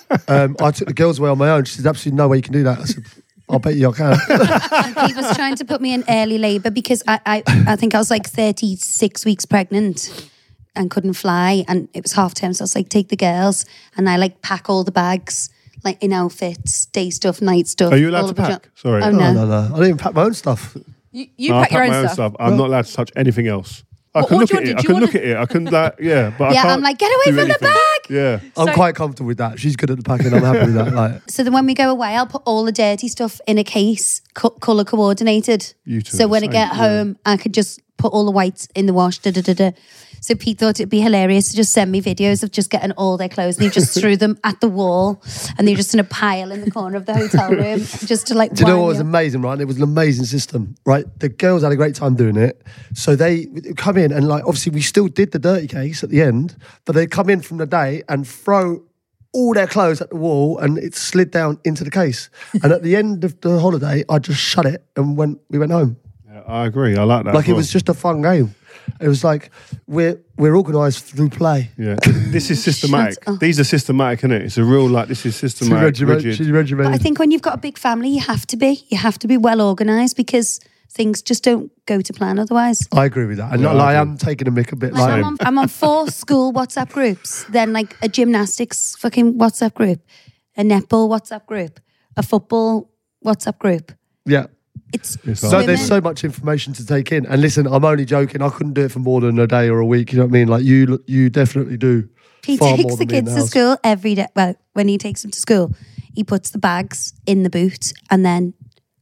I took the girls away on my own. She said, absolutely no way you can do that. I said, I'll bet you I can. He was trying to put me in early labour because I think I was like 36 weeks pregnant and couldn't fly, and it was half term, so I was like, take the girls, and I like pack all the bags, like in outfits, day stuff, night stuff. Are you allowed all to the pack? Sorry. Oh, No, no. no. I didn't even pack my own stuff. You No, I pack your my own stuff. I'm not allowed to touch anything else. I What- can what look do you at want? it. Do I you can wanna- look at it. I can like, yeah, but I Yeah, can't. I'm like, get away do from the anything. bag. Yeah. I'm So- quite comfortable with that. She's good at the packing. I'm happy with that. Like, So then when we go away, I'll put all the dirty stuff in a case, colour coordinated. You two So are when I the get same, home, I could just put all the whites in the wash. So Pete thought it'd be hilarious to just send me videos of just getting all their clothes and he just threw them at the wall and they're just in a pile in the corner of the hotel room just to like. do you know what wind was me up. amazing, right? And it was an amazing system, right? The girls had a great time doing it. So they come in and like, obviously we still did the dirty case at the end, but they come in from the day and throw all their clothes at the wall and it slid down into the case. And at the end of the holiday, I just shut it and we went home. Yeah, I agree. I like that. Like as it well. was just a fun game. It was like we're organised through play. Yeah, this is systematic. Shut up. These are systematic, isn't it? It's a real like this is systematic, rigid. She's regimented. But I think when you've got a big family, you have to be well organised because things just don't go to plan otherwise. I agree with that. And Yeah, I I am taking a mick a bit. Like Like, I'm on 4 school WhatsApp groups, then like a gymnastics fucking WhatsApp group, a netball WhatsApp group, a football WhatsApp group. yeah. It's It's So hard. there's so much information to take in. And listen, I'm only joking. I couldn't do it for more than a day or a week. You know what I mean? Like you definitely do. He far takes more the than me in kids the to house. school every day. Well, when he takes them to school, he puts the bags in the boot and then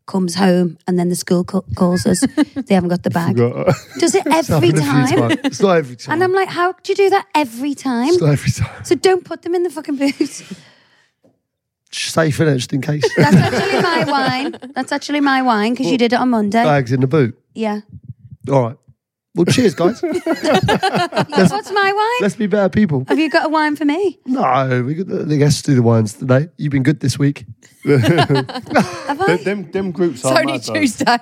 comes home and then the school calls us. They haven't got the bag. Forgot. Does it every time? It's not every time. And I'm like, how do you do that every time? It's not every time. So don't put them in the fucking boot. Safe in it, just in case. That's actually my wine. That's actually my wine because you did it on Monday. Bags in the boot. Yeah. All right. Well, cheers, guys. What's my wine? Let's be better people. Have you got a wine for me? No, we got the guests do the wines today. You've been good this week. Have I? Them groups It's are only mad, though. Tuesday.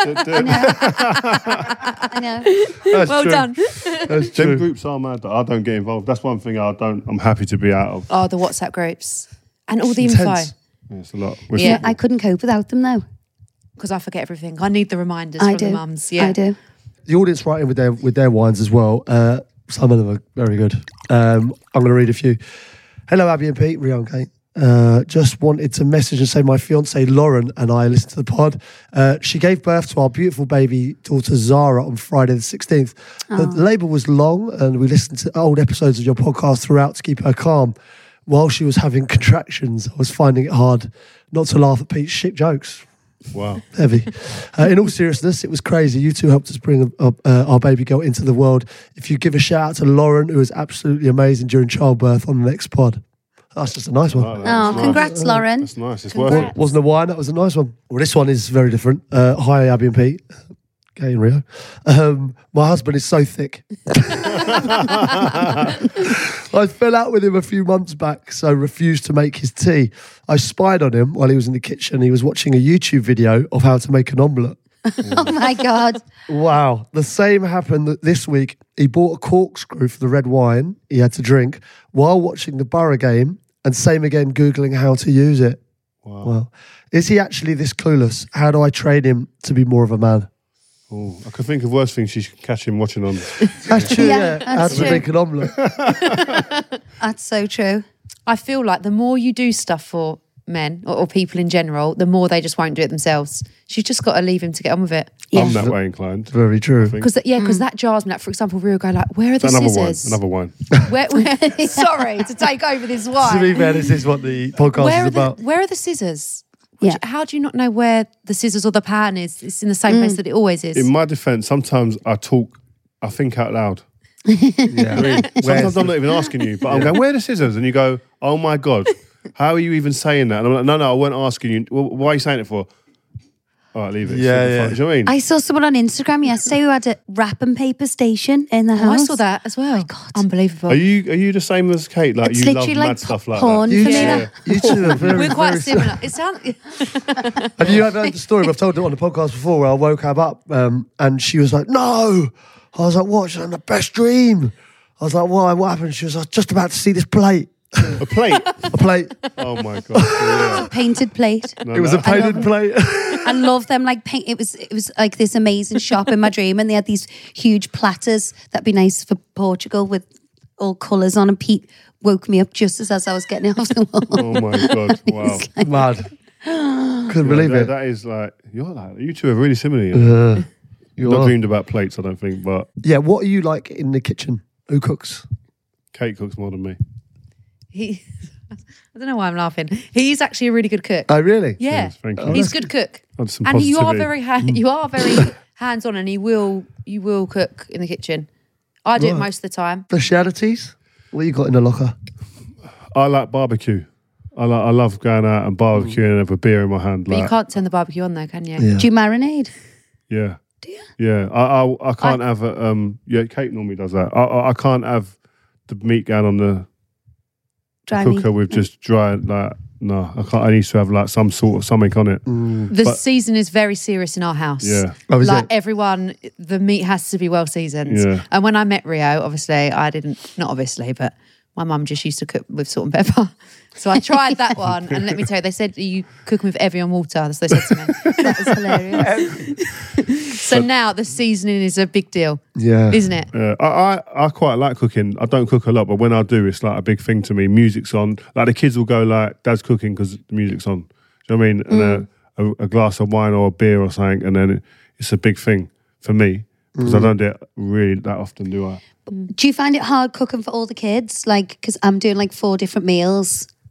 I know. That's Well true. done. That's Them true. groups are mad. Though. I don't get involved. That's one thing I'm happy to be out of. Oh, the WhatsApp groups and all the It's info. intense. Yeah, it's a lot. Yeah. I couldn't cope without them though. Because I forget everything. I need the reminders I from do. the mums. Yeah. I do. The audience writing with their wines as well. Some of them are very good. I'm going to read a few. Hello, Abby and Pete, Rio and Kate. Just wanted to message and say my fiance Lauren and I listened to the pod. She gave birth to our beautiful baby daughter Zara on Friday the 16th. The labour was long and we listened to old episodes of your podcast throughout to keep her calm. While she was having contractions, I was finding it hard not to laugh at Pete's shit jokes. Wow. Heavy. In all seriousness, it was crazy. You two helped us bring our baby girl into the world. If you give a shout out to Lauren, who was absolutely amazing during childbirth on the next pod. That's just a nice one. Oh, Oh, congrats, Lauren. That's nice. It's worth it. Wasn't a wine, that was a nice one. Well, this one is very different. Hi, Abby and Pete. Kate and Rio. My husband is so thick. I fell out with him a few months back, so refused to make his tea. I spied on him while he was in the kitchen. He was watching a YouTube video of how to make an omelette. Oh my God. Wow. The same happened this week. He bought a corkscrew for the red wine he had to drink while watching the Borough game, and same again, Googling how to use it. Wow. Well, is he actually this clueless? How do I train him to be more of a man? Ooh, I could think of worse things you should catch him watching on. That's true, Yeah, yeah. How that's to true. make an omelette. That's so true. I feel like the more you do stuff for men or people in general, the more they just won't do it themselves. She's just got to leave him to get on with it. Yeah. I'm that way inclined. Very true. Because that jars me. Like, for example, Rio go like, where are the scissors? Another wine. Where, sorry to take over this To be wine. fair, this is what the podcast Where is are, about. where are the scissors? Yeah. How do you not know where the scissors or the pan is? It's in the same place that it always is. In my defence, sometimes I think out loud. Yeah. Sometimes I'm not even asking you, but I'm going, where are the scissors? And you go, oh my God, how are you even saying that? And I'm like, no, I weren't asking you. Well, why are you saying it for? All right, leave it. Yeah, It's yeah. fine. Do you know what I mean? I saw someone on Instagram yesterday who had a wrap and paper station in the Oh, house. I saw that as well. God. Unbelievable. Are you the same as Kate? Like It's you love literally mad like stuff like porn that? You for me. two, that. you two are very, We're quite very similar. It sounds. Have you ever heard the story? I've told it on the podcast before where I woke Ab up and she was like, no. I was like, what? She's like, the best dream. I was like, why? What happened? She was like, just about to see this plate. A plate? A plate. Oh my God. Yeah. Painted plate. No, It was a no. painted plate. I love them. Like paint. It was like this amazing shop in my dream, and they had these huge platters that'd be nice for Portugal with all colours on. And Pete woke me up just as I was getting off the wall. Oh my God. Wow. Mad. Couldn't believe it. That is like, you two are really similar. You know? You Not are. dreamed about plates, I don't think, but Yeah, what are you like in the kitchen? Who cooks? Kate cooks more than me. I don't know why I'm laughing. He's actually a really good cook. Oh, really? Yeah, Yes, thank you. he's a good cook, That's some and you are positivity. very hands on, and you will cook in the kitchen. I do it Right. most of the time. Specialities? What you got in the locker? I like barbecue. I love going out and barbecuing and have a beer in my hand. But you Like, can't turn the barbecue on though, can you? Yeah. Do you marinade? yeah. Do you? Yeah. I can't have a, yeah, Kate normally does that. I can't have the meat going on the Dry cooker meat? with just dry, like, no, I can't. I need to have like some sort of something on it. The season is very serious in our house. Yeah. Oh, is Like it? everyone, the meat has to be well seasoned. Yeah. And when I met Rio, obviously, not obviously, but my mum just used to cook with salt and pepper. So I tried that one, and let me tell you, they said, are you cooking with Evian water? That's what they said to me. That was hilarious. So now the seasoning is a big deal, Yeah. isn't it? I quite like cooking. I don't cook a lot, but when I do, it's like a big thing to me. Music's on. Like the kids will go like, "Dad's cooking" because the music's on. Do you know what I mean? And a glass of wine or a beer or something, and then it's a big thing for me because I don't do it really that often, do I? Do you find it hard cooking for all the kids? Like, because I'm doing like 4 different meals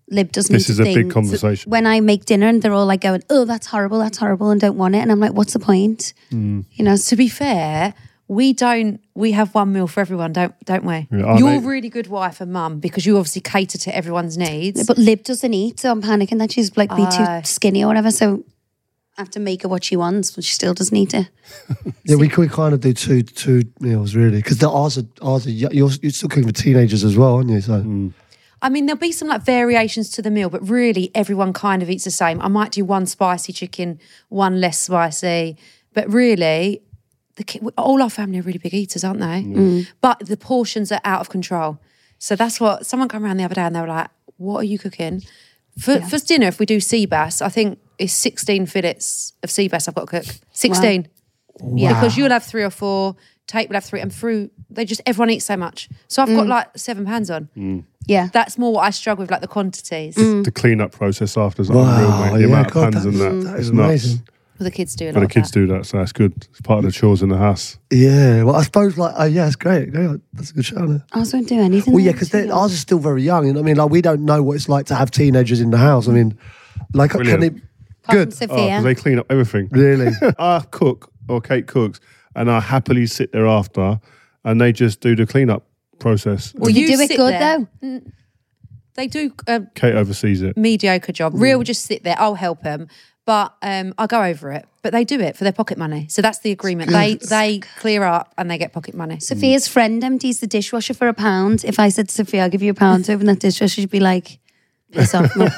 Lib doesn't This eat is a big thing. conversation. When I make dinner and they're all like going, oh, that's horrible, and don't want it. And I'm like, what's the point? You know, To be fair, we have one meal for everyone, don't we? Yeah, You're a mate. really good wife and mum because you obviously cater to everyone's needs. but Lib doesn't eat, so I'm panicking that she's like be too skinny or whatever. So I have to make her what she wants, but she still doesn't eat it. Yeah, we kind of do two meals really, because ours are you're still cooking for teenagers as well, aren't you? So I mean, there'll be some like variations to the meal, but really everyone kind of eats the same. I might do one spicy chicken, one less spicy, but really, all our family are really big eaters, aren't they? But the portions are out of control. So that's what someone came around the other day and they were like, "What are you cooking for dinner?" If we do sea bass, I think it's 16 fillets of sea bass I've got to cook. 16. Wow. Yeah, because you'll have 3 or 4. Tate will have 3, and everyone eats so much. So I've got like 7 pans on. Yeah. That's more what I struggle with, like the quantities. The clean-up process after is Wow, unreal, mate. The amount of pans and that that. is It's nuts. amazing. Well, the kids do a lot But the of kids that. do that, so that's good. It's part of the chores in the house. Yeah, well, I suppose it's great. That's a good show. Isn't it? I won't do anything. Well, yeah, because ours is still very young. You know what I mean? Like, we don't know what it's like to have teenagers in the house. I mean, like, Brilliant. can it? Good. Oh, 'cause they clean up everything. Really? I cook, or Kate cooks, and I happily sit there after, and they just do the clean-up process. Well, you do it sit good there. though. They do a Kate oversees it. mediocre job. Ria will just sit there. I'll help them. But I go over it. But they do it for their pocket money. So that's the agreement. They clear up and they get pocket money. Sophia's friend empties the dishwasher for £1. If I said to Sophia, I'll give you £1 to open that dishwasher, she'd be like, piss off, man.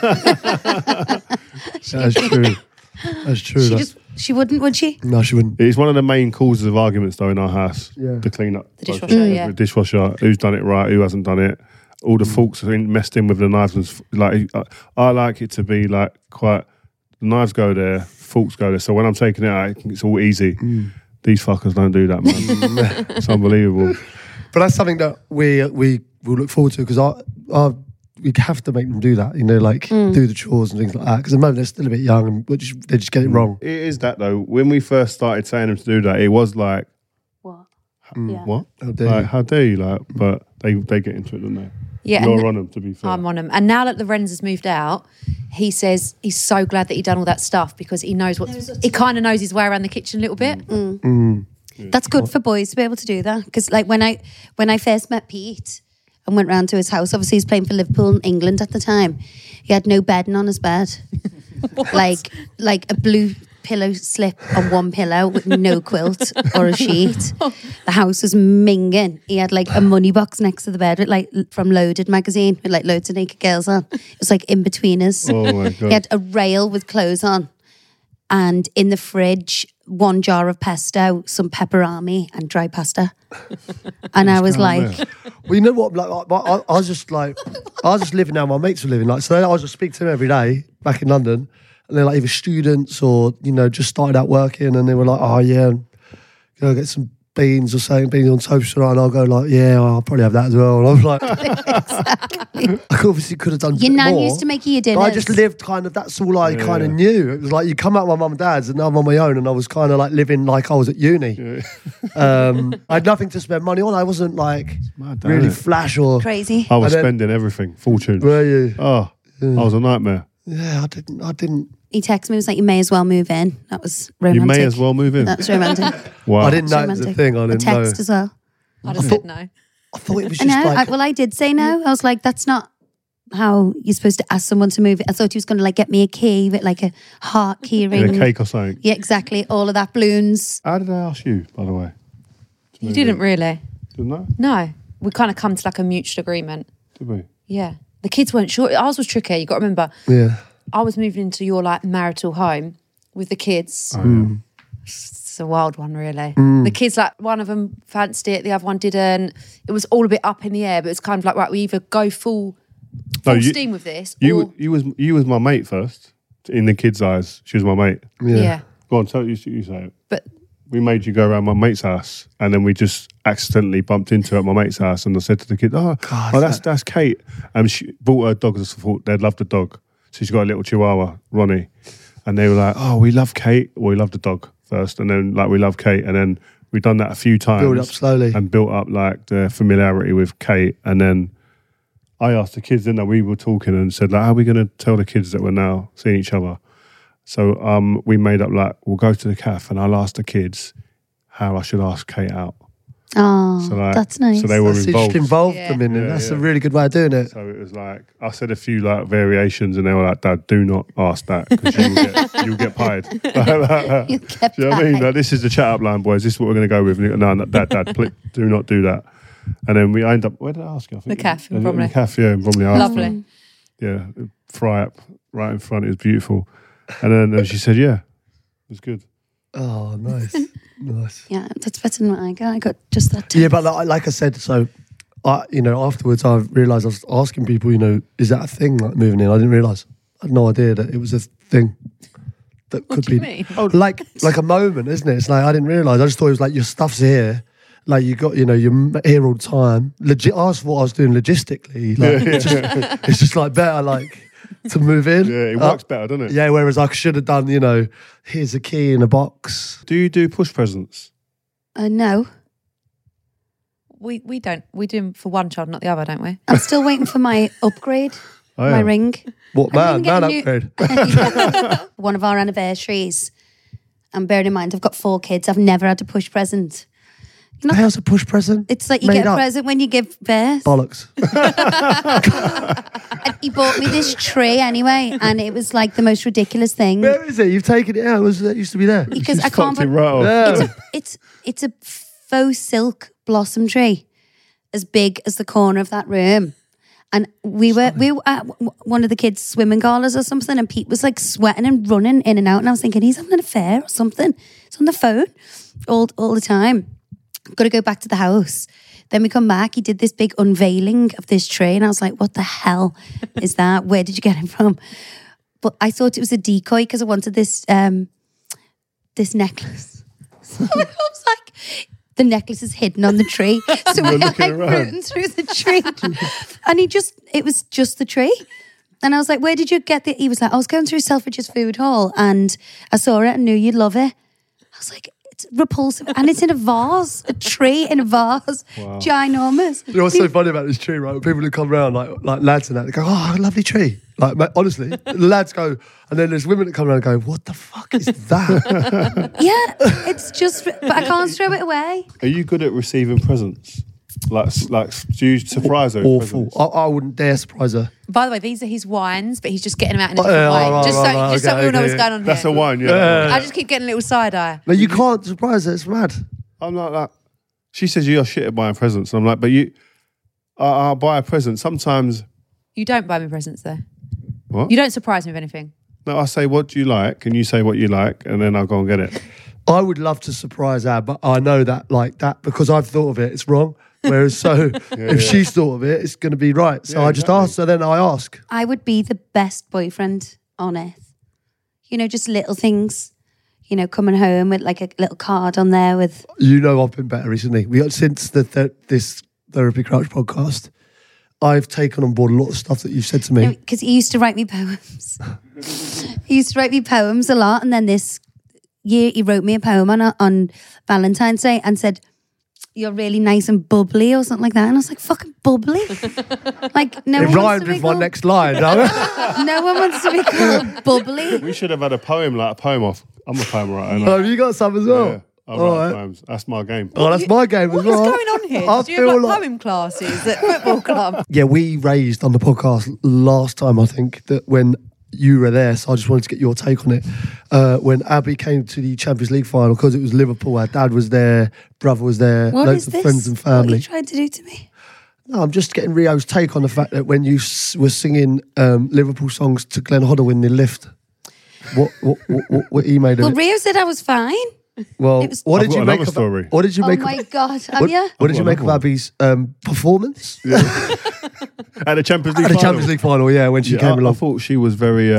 That's true. That's true. She wouldn't, would she? No, she wouldn't. It's one of the main causes of arguments, though, in our house. Yeah. The clean-up. The dishwasher, yeah. The dishwasher, who's done it right, who hasn't done it. All the forks are messed in with the knives. And like, I like it to be like quite, the knives go there, forks go there. So when I'm taking it out, it's all easy. These fuckers don't do that, man. It's unbelievable. But that's something that we will look forward to, because we have to make them do that, you know, like do the chores and things like that. Because at the moment they're still a bit young and they just get it wrong. It is that, though. When we first started saying them to do that, it was like, What? what? How dare Like, you? how dare you? Like, but they get into it, don't they? Yeah, You're and on them, to be fair. I'm on them. And now that Lorenz has moved out, he says he's so glad that he done all that stuff because he knows he kind of knows his way around the kitchen a little bit. That's good for boys to be able to do that. Because like when I first met Pete and went round to his house, obviously he was playing for Liverpool in England at the time. He had no bedding on his bed. like a blue pillow slip on one pillow with no quilt or a sheet. The house was minging. He had like a money box next to the bed with like from Loaded magazine with like loads of naked girls on. It was like in between us. Oh my God. He had a rail with clothes on, and in the fridge 1 jar of pesto, some pepperami and dry pasta. And I was like, Well, you know what? Like, I was just living how my mates were living. Like, so I was just speak to them every day back in London, and they're like either students or, you know, just started out working, and they were like, oh yeah, go get some beans or something, beans on toast tonight, and I'll go like, yeah, I'll probably have that as well. And I was like, I obviously could have done your nan more. used to make you your dinners. But I just lived kind of, that's all I kind of knew. It was like, you come out with my mum and dad's, and now I'm on my own, and I was kind of like living like I was at uni. I had nothing to spend money on. I wasn't like mad, really isn't it? flash or... Crazy. I was And then- spending everything, fortune. Were you? Oh, I was a nightmare. Yeah, I didn't. He texted me, he was like, you may as well move in. That was You romantic. may as well move in. That was romantic. Wow. I didn't know it Romantic. was a thing. I A didn't know. text as well. I just said no. I thought it was I just know. like... I did say no. I was like, that's not how you're supposed to ask someone to move it. I thought he was going to like get me a key with like a heart key ring. In a cake or something. Yeah, exactly. All of that balloons. How did I ask you, by the way? You didn't really. Didn't I? No. We kind of come to like a mutual agreement. Did we? Yeah. The kids weren't sure. Ours was tricky. You got to remember. Yeah. I was moving into your like marital home with the kids. Oh, It's a wild one, really. The kids, like one of them fancied it, the other one didn't. It was all a bit up in the air, but it's kind of like, right, we either go full steam with this, or You was my mate first. In the kids' eyes, she was my mate. yeah. Go on, tell you say it. But We made you go around my mate's house, and then we just accidentally bumped into her at my mate's house, and I said to the kid, that's Kate. And she bought her dog as I thought they'd love the dog. So she's got a little chihuahua, Ronnie. And they were like, oh, we love Kate. Well, we love the dog first, and then like we love Kate. And then we've done that a few times. Build up slowly. And built up like the familiarity with Kate. And then I asked the kids, didn't I? We were talking and said, like, how are we going to tell the kids that we're now seeing each other? So we made up, like, we'll go to the cafe and I'll ask the kids how I should ask Kate out. Oh, So, like, that's nice. So they were That's involved. involved Yeah. them in it. Yeah, That's yeah. a really good way of doing it. So it was like, I said a few like variations and they were like, Dad, do not ask that because you'll get pied. You get Do you know what I mean? back. Like, this is the chat up line, boys. This is what we're going to go with. No, Dad, please, do not do that. And then we end up, where did I ask you? I think The cafe in The Bromley. cafe, yeah, in Bromley. I asked her. Lovely. Yeah, fry up right in front. It was beautiful. And then she said, yeah, it was good. Oh, nice. Nice. Yeah, that's better than what I got. I got just that. Yeah, but like I said, so afterwards I realised I was asking people, is that a thing, like moving in? I didn't realise. I had no idea that it was a thing that What could do you be mean? like a moment, isn't it? It's like I didn't realise. I just thought it was like your stuff's here. Like you got, you're here all the time. Legit, I asked what I was doing logistically. Like, it's just like better, like to move in. Yeah, it works better, doesn't it? Yeah, whereas I should have done, here's a key in a box. Do you do push presents? No, We don't. We do them for one child, not the other, don't we? I'm still waiting for my upgrade, Oh, my yeah. ring. What I'm man gonna get upgrade? One of our anniversaries. And bearing in mind, I've got 4 kids. I've never had a push present. How's a push present? It's like you Made get a up. present when you give birth. Bollocks. And he bought me this tree anyway, and it was like the most ridiculous thing. Where is it? You've taken it out. It used to be there. Because She's I can't. fucked it right off. Yeah. It's a faux silk blossom tree, as big as the corner of that room. And we were at one of the kids' swimming galas or something, and Pete was like sweating and running in and out, and I was thinking he's having an affair or something. He's on the phone all the time. Got to go back to the house. Then we come back. He did this big unveiling of this tree, and I was like, "What the hell is that? Where did you get it from?" But I thought it was a decoy because I wanted this this necklace. So I was like, the necklace is hidden on the tree. So we're like looking around. rooting through the tree. And it was just the tree. And I was like, where did you get the, he was like, I was going through Selfridges food hall and I saw it and knew you'd love it. I was like, it's repulsive. And it's in a vase, a tree in a vase. Ginormous. You know what's so funny about this tree, right? When people who come around, like lads and that, they go, "Oh, a lovely tree." Like, mate, honestly, the lads go, and then there's women that come around and go, "What the fuck is that?" Yeah, it's just, but I can't throw it away. Are you good at receiving presents? Like, do you surprise her? with Awful. presents? I wouldn't dare surprise her. By the way, these are his wines, but he's just getting them out in a Oh, different yeah, way. right, just right, so we all know okay, what's going on That's here. a wine, yeah. I just keep getting a little side eye. No, you can't surprise her. It's mad. I'm like that. She says you're shit at buying presents. And I'm like, but I'll buy a present. Sometimes, You don't buy me presents though. what? You don't surprise me with anything. No, I say, what do you like? And you say what you like, and then I'll go and get it. I would love to surprise her, but I know that like that because I've thought of it, it's wrong. Whereas so if she's thought of it, it's going to be right. So Yeah, I just exactly. ask. So then I ask. I would be the best boyfriend on earth. Just little things. Coming home with like a little card on there with. I've been better recently. We got since this Therapy Crouch podcast. I've taken on board a lot of stuff that you've said to me. Because he used to write me poems. He used to write me poems a lot, and then this year he wrote me a poem on Valentine's Day and said, "You're really nice and bubbly," or something like that. And I was like, "Fucking bubbly!" Like no It one wants rhymed to be with my called, next line. no one wants to be called bubbly. We should have had a poem off. I'm a poem writer. Oh, have you got some as well? Yeah, I All write right. poems. That's my game. Oh, that's my game as What is well. going on here? I Do you feel have like like- poem classes at football club? Yeah, we raised on the podcast last time, I think, that when you were there, so I just wanted to get your take on it. When Abby came to the Champions League final, because it was Liverpool, her dad was there, brother was there, What loads is of this? friends and What are family. you trying to do to me? No, I'm just getting Rio's take on the fact that when you were singing Liverpool songs to Glenn Hoddle in the lift, what he made of Well, it? Rio said I was fine. Well, it was- what I've did got you make another of story. What did you Oh make my of God, have you? what did you I've make got of another Abby's performance At the Champions League at the final. Champions League final? Yeah, when she came I along. thought she was very.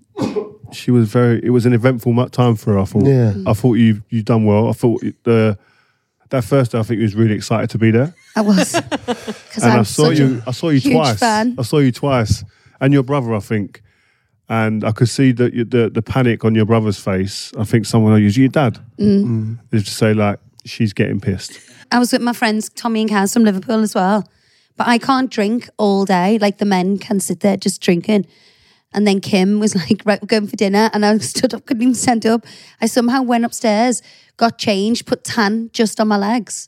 It was an eventful time for her. I thought. Yeah. I thought you done well. I thought that first day, I think you was really excited to be there. I was. Because And I'm I saw you. I saw you huge twice. fan. I saw you twice, and your brother, I think. And I could see the panic on your brother's face. I think someone used your dad. Is to say like she's getting pissed. I was with my friends Tommy and Kaz from Liverpool as well. but I can't drink all day. Like the men can sit there just drinking. And then Kim was like, right, we're going for dinner. And I stood up, couldn't even stand up. I somehow went upstairs, got changed, put tan just on my legs.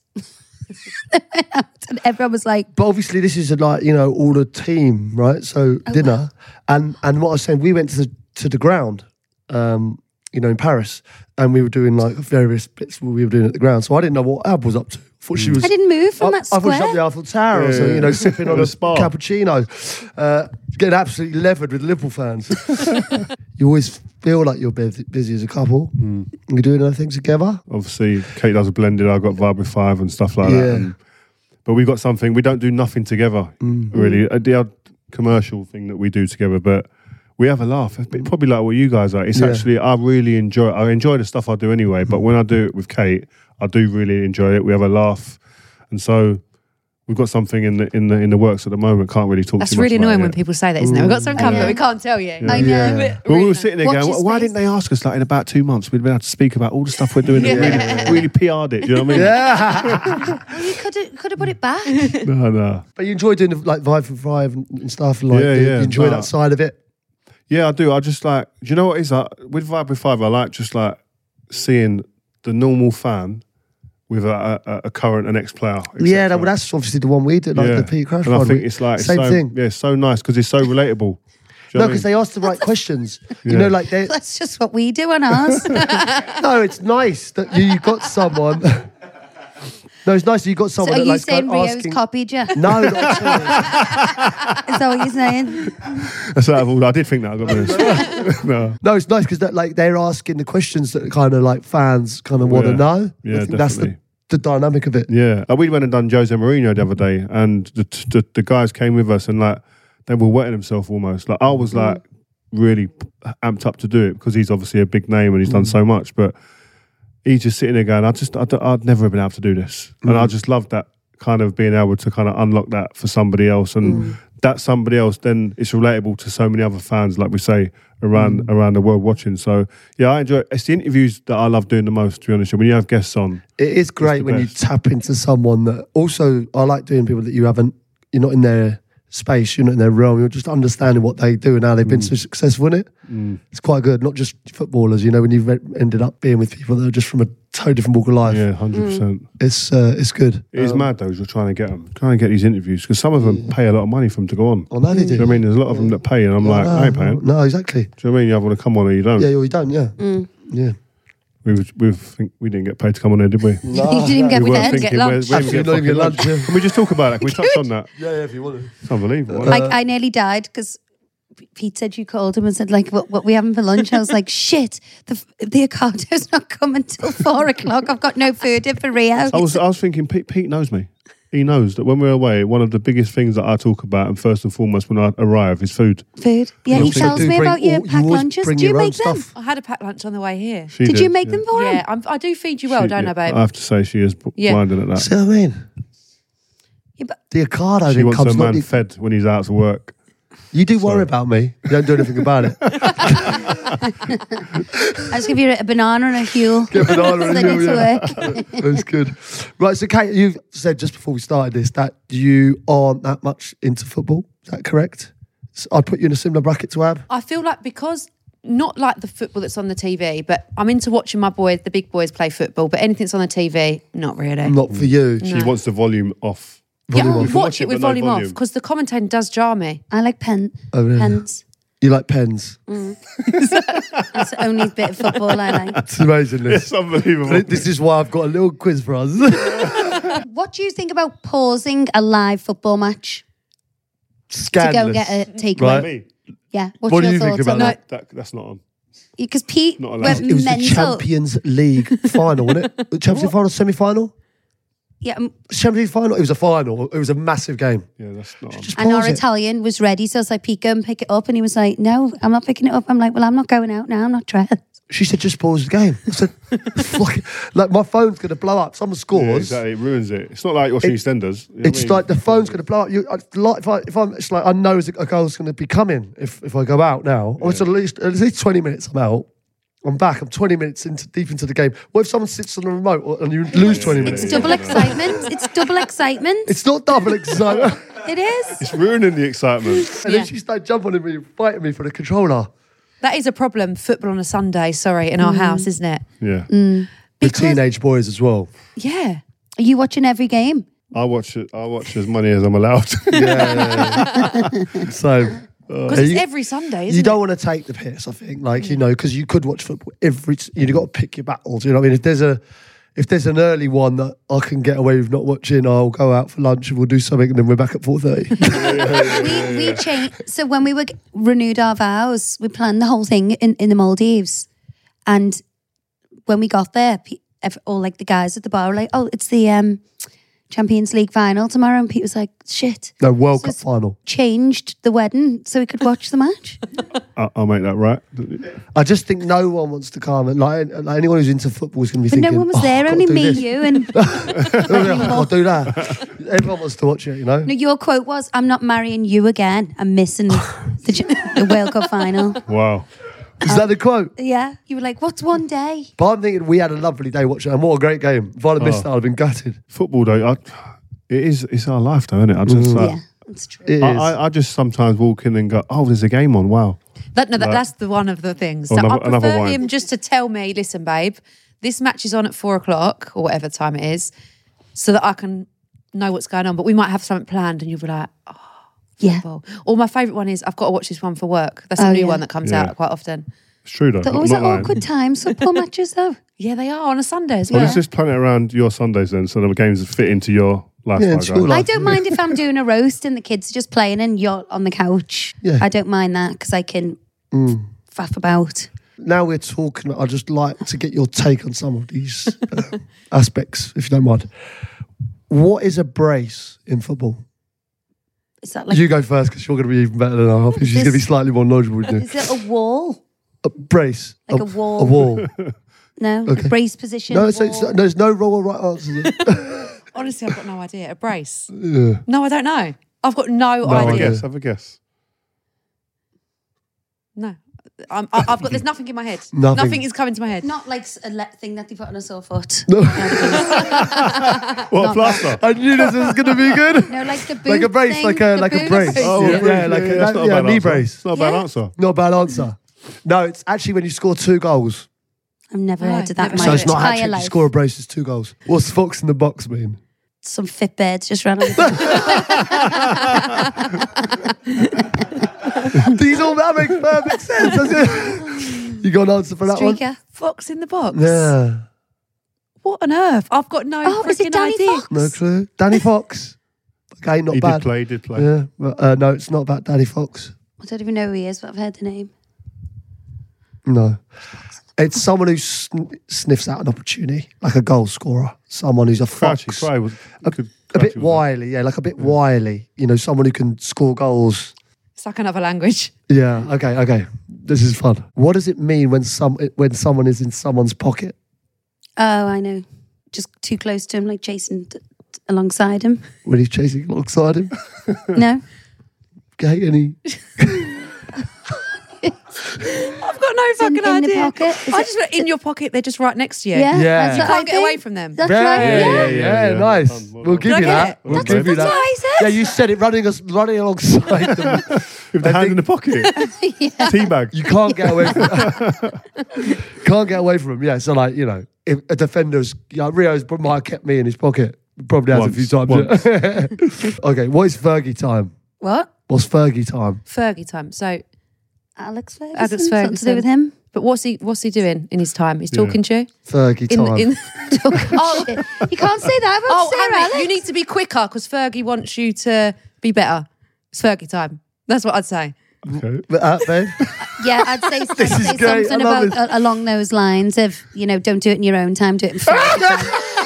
And everyone was like... But obviously this is like, you know, all the team, right? So dinner. And what I was saying, we went to the ground, you know, in Paris. And we were doing like various bits we were doing at the ground. So I didn't know what Ab was up to. I thought she was... I didn't move from that I square. thought she was up the Eiffel Tower or something, you know, sipping on a cappuccino. Getting absolutely levered with Liverpool fans. You always feel like you're busy as a couple. You're doing other things together. Obviously, Kate does a blended. I got Vibe with 5 and stuff like that. But we've got something. We don't do nothing together, really. The odd commercial thing that we do together, but we have a laugh. It's probably like what you guys are. It's actually, I really enjoy it. I enjoy the stuff I do anyway, but when I do it with Kate, I do really enjoy it. We have a laugh. And so we've got something in the works at the moment. Can't really talk That's too much really about annoying it. when people say that, isn't it? We've got something coming, but we can't tell you. I know. Well, we were sitting there Watch going, your why space. didn't they ask us? Like in about 2 months, we'd been able to speak about all the stuff we're doing. And really PR'd it. Do you know what I mean? Well, you could have put it back. No. But you enjoy doing like Vibe for 5 and stuff. Like, you enjoy that side of it. Yeah, I do. I just like, do you know what it is? Like, with Vibe with 5, I like just like seeing the normal fan with a current and ex-player. Yeah, well, that's obviously the one we did, like the Peter Crouch And I one. think it's like, same thing. Yeah, it's so nice because it's so relatable. Do you know No, what I because mean? they ask the right questions. You know, like they. That's just what we do on ours. No, it's nice that you got someone. No, it's nice that you got So someone. are that you likes saying Rio's asking. copied you? No, not at all. Is that what you're saying? That's out of all. I did think that. I got honest. No. No, it's nice because like they're asking the questions that kind of like fans kind of want to know. Yeah, I think that's definitely. the dynamic of it. Yeah, we went and done Jose Mourinho the other day, and the guys came with us, and like they were wetting themselves almost. Like I was like really amped up to do it because he's obviously a big name and he's done so much, but he's just sitting there going, I'd never have been able to do this, and I just love that kind of being able to kind of unlock that for somebody else, and that somebody else then it's relatable to so many other fans, like we say around the world watching. So yeah, I enjoy it. It's the interviews that I love doing the most, to be honest. When you have guests on, It is great when you tap into someone that also, I like doing people that you're not in their space, you're not in their realm, you're just understanding what they do and how they've been so successful in it. It's quite good, not just footballers, you know, when you've ended up being with people that are just from a totally different walk of life. yeah, 100%. It's good. It is mad though, as you're trying to get them, trying to get these interviews, because some of them pay a lot of money for them to go on. I know they Do you do. know what I mean? There's a lot of them that pay, and I'm like, I ain't paying. No, exactly. Do you know what I mean? You either want to come on or you don't. Yeah, you don't, yeah. Yeah. We didn't get paid to come on there, did we? You didn't even get We with weren't it. thinking, lunch. where we Absolutely get not even fucking lunch, yeah. Can we just talk about that? Can we touch on that? Yeah, if you want to. It's unbelievable. Like I nearly died because Pete said you called him and said like, what we having for lunch? I was like, shit, the Ocado's not coming till 4 o'clock. I've got no food in for Rio. I was thinking, Pete knows me. He knows that when we're away, one of the biggest things that I talk about, and first and foremost when I arrive, is food. Food. Yeah, he Also tells do me bring about your all- you packed always lunches. bring Do you your own make them? stuff. I had a packed lunch on the way here. She Did you make them for him? Yeah, I do feed you well, don't I, babe? I have to say she is blinding at that. See what I mean? Yeah, but The Ocado She then wants her comes man not... fed when he's out to work. You do worry about me. You don't do anything about it. I just give you a banana and a Huel. Get a banana and Send a it Huel, to work. That's good. Right, so Kate, you've said just before we started this that you aren't that much into football. Is that correct? So I'd put you in a similar bracket to Ab. I feel like because not like the football that's on the TV, but I'm into watching my boys, the big boys, play football. But anything that's on the TV, not really. Not for you. She wants the volume off. Yeah, volume I'll off. watch it with but no volume off volume. because the commentating does jar me. I like pens. You like pens. That's the only bit of football I like. It's amazing, this. It's unbelievable. This is why I've got a little quiz for us. What do you think about pausing a live football match to go and Scandalous. get a takeaway? Right. Me? Yeah. What's What do your you think thoughts about on that? that? That's not on. Because Pete Not allowed. went It was mental. the Champions League final, wasn't it? The Champions League final, semi-final? Yeah, Champions League final? It was a final. It was a massive game. Yeah, that's not on. Just and our pause it. Italian was ready, so I was like, Pete, go and pick it up. And he was like, no, I'm not picking it up. I'm like, well, I'm not going out now. I'm not dressed. She said, just pause the game. I said, like my phone's going to blow up. Someone scores. Yeah, exactly. It ruins it. It's not like watching EastEnders. You know what It's I mean? like the phone's going to blow up. It's like I know a goal's going to be coming if I go out now. Or it's at least 20 minutes I'm out. I'm back. I'm 20 minutes deep into the game. What if someone sits on the remote and you lose 20 minutes? It's double excitement. It's double excitement. It's not double excitement. It is. It's ruining the excitement. And then she started jumping on me, fighting me for the controller. That is a problem. Football on a Sunday, in our house, isn't it? Yeah. With teenage boys as well. Yeah. Are you watching every game? I watch it. I watch as many as I'm allowed. So... Because it's every Sunday, isn't you it? don't want to take the piss, I think. Like, you know, because you could watch football you've got to pick your battles. You know what I mean? If there's an early one that I can get away with not watching, I'll go out for lunch and we'll do something and then we're back at 4:30. we changed. So when we renewed our vows, we planned the whole thing in the Maldives. And when we got there, all like the guys at the bar were like, "Oh, it's the Champions League final tomorrow," and Pete was like, "Shit, No, World Cup final. Changed the wedding so we could watch the match." I'll make that right. I just think no one wants to come. And like anyone who's into football is going to be But thinking, no one was there, I've got only to do me, this. you, and I'll do that. Everyone wants to watch it, you know? no, your quote was, "I'm not marrying you again. I'm missing the World Cup final." Wow. Is that the quote? Yeah, you were like, "What's one day?" But I'm thinking we had a lovely day watching it, and what a great game. If I'd have missed that, I'd have been gutted. Football though, it's our life though, isn't it? I just Yeah, that's true. It is. I just sometimes walk in and go, "Oh, there's a game on." Wow. That's the one of the things. Or So I another prefer wine. him just to tell me, "Listen, babe, this match is on at 4:00 or whatever time it is," so that I can know what's going on. But we might have something planned, and you'll be like, "Oh, Yeah. football." Or my favourite one is, "I've got to watch this one for work." That's a new one that comes out quite often. It's true though. They're I'm always not at lying. awkward times, football matches though. Yeah, they are on a Sunday as Well, well. let's just plan it around your Sundays then, so the games fit into your lifestyle. Yeah, guys. school life. I don't mind if I'm doing a roast and the kids are just playing and you're on the couch. Yeah. I don't mind that because I can faff about. Now we're talking, I'd just like to get your take on some of these aspects, if you don't mind. What is a brace in football? Is that like You go first because you're going to be even better than I. I think she's going to be slightly more knowledgeable than you. is it a wall? A brace. Like a wall. A wall. No, Okay. a brace position. No, wall. there's no wrong or right answer. Honestly, I've got no idea. A brace? Yeah. No, I don't know. I've got no Have a idea. guess. Have a guess. No. I've got. There's nothing in my head. Nothing. Nothing is coming to my head. Not like a thing that they put on a sore foot. What a plaster? I knew this was going to be good. No, like the boot Like a brace, thing, like the a boot. brace. Oh, yeah, a brace, like that's not a bad knee answer. brace. It's not a bad Yeah. answer. Not a bad answer. No, it's actually when you score 2 goals. I've never heard of that. never in my So it's not entire actually you life. score a brace, it's 2 goals. What's fox in the box mean? Some fit birds just ran on the That makes perfect sense, doesn't it? You got an answer for that one? streaker. Fox in the box. Yeah. What on earth? I've got no Oh, is it freaking Danny idea. Fox? No clue. Danny Fox. Okay, not He bad. did play. Yeah. But, no, it's not about Danny Fox. I don't even know who he is, but I've heard the name. No. It's someone who sniffs out an opportunity, like a goal scorer. Someone who's a fox. Crouchy was A bit wily, yeah, like a bit wily. You know, someone who can score goals. It's like another language. Yeah, okay. This is fun. What does it mean when someone is in someone's pocket? Oh, I know. Just too close to him, like chasing alongside him. When he's chasing alongside him? No? Okay, any... I've got no fucking in the idea. pocket? Is I it- just went in your pocket. They're just right next to you. Yeah. Yeah. That's You what Can't I get away think. from them. That's right. Yeah. nice. Well We'll done. give Did you I get that. it? We'll That's give you That's that. what I said. Yeah, you said it running alongside them. With the hand in the pocket. Teabag. You can't get away from Can't get away from him. Yeah, so like, you know, if a defender's, Rio's might have kept me in his pocket. Probably has Once. a few times. Okay, what is Fergie time? What? What's Fergie time? Fergie time. So, Alex Ferguson. Alex Something to Ferguson. do with him. but what's he doing in his time? He's talking to you? Fergie time. Oh, You can't say that about Sarah hang on. Alex. You need to be quicker because Fergie wants you to be better. It's Fergie time. That's what I'd say. Okay. Babe? Yeah, I'd say, This is great. something I love about along those lines of, don't do it in your own time, do it in Fergie time.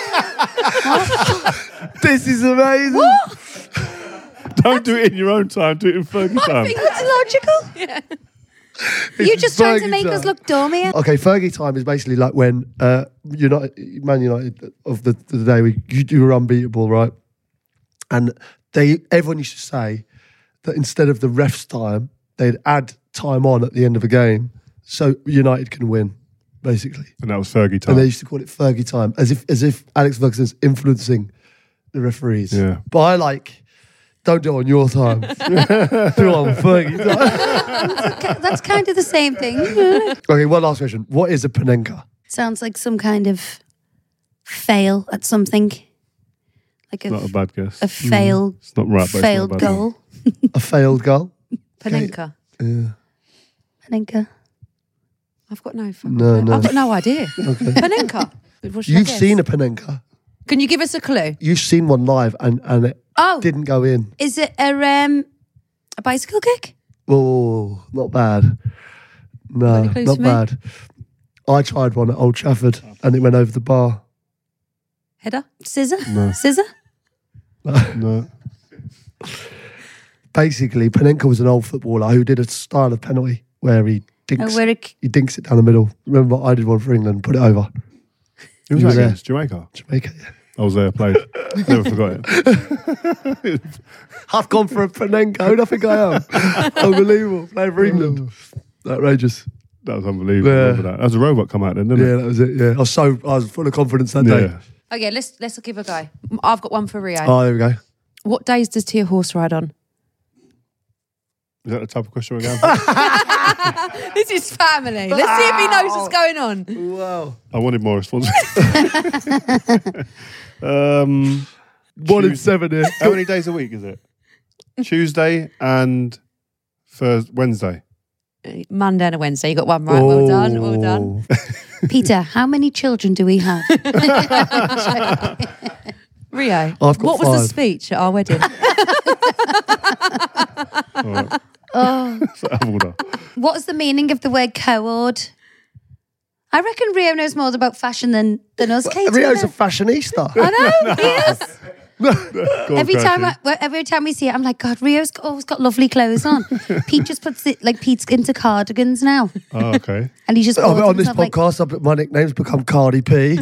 This is amazing. Don't do it in your own time. Do it in Fergie time. That's logical. You're just trying to Fergie make time. us look dumb here. Okay, Fergie time is basically like when Man United of the day you were unbeatable, right? And everyone used to say that instead of the ref's time, they'd add time on at the end of a game so United can win, basically. And that was Fergie And time. they used to call it Fergie time, as if Alex Ferguson's influencing the referees. Yeah. But I like Don't do it on your time. Do it on Fergie time. That's kind of the same thing. Okay, one last question. What is a panenka? Sounds like some kind of fail at something. Like Not a bad guess. a fail, It's not right, but failed it's not a bad goal. A failed goal? Panenka. Panenka. I've got no fucking No, no. I've got no idea. Panenka. What should I You've guess? seen a panenka. Can you give us a clue? You've seen one live and it Oh, didn't go in. is it a bicycle kick? Oh, not bad. No, any clues not for me? bad. I tried one at Old Trafford and it went over the bar. Header? Scissor? No. Scissor? No. Basically, Panenka was an old footballer who did a style of penalty where he dinks, Oh, where it, he dinks it down the middle. Remember, I did one for England, put it over. Who was You were that there. against? Jamaica? Jamaica, yeah. I was there, played. Never forgot it. I've gone for a Panenka. Who do I think I am? Unbelievable. Playing for England. Outrageous. That was unbelievable. Yeah. I remember that. That was a robot come out then, didn't Yeah, it? that was it. Yeah, I was full of confidence that day. Yeah. Okay, let's give a go. I've got one for Rio. Oh, there we go. What days does Tia horse ride on? Is that the type of question we're going for? This is family. Let's see if he knows what's going on. Wow. I wanted more response. 1 in 7 here. How many days a week is it? Tuesday and Wednesday. Monday and a Wednesday. You got one right. Well done. Well done. Peter, how many children do we have? Rio, I've got what was the 5. speech at our wedding? All right. Oh, So I have order. what is the meaning of the word co-ord? I reckon Rio knows more about fashion than us, Katie. Rio's a fashionista. I know, he is. Go on, Every time we see it, I'm like, God, Rio's always got lovely clothes on. Pete just puts it, like, Pete's into cardigans now. Oh, okay. And he just Oh, calls on this himself, like, podcast, my nickname's become Cardi P.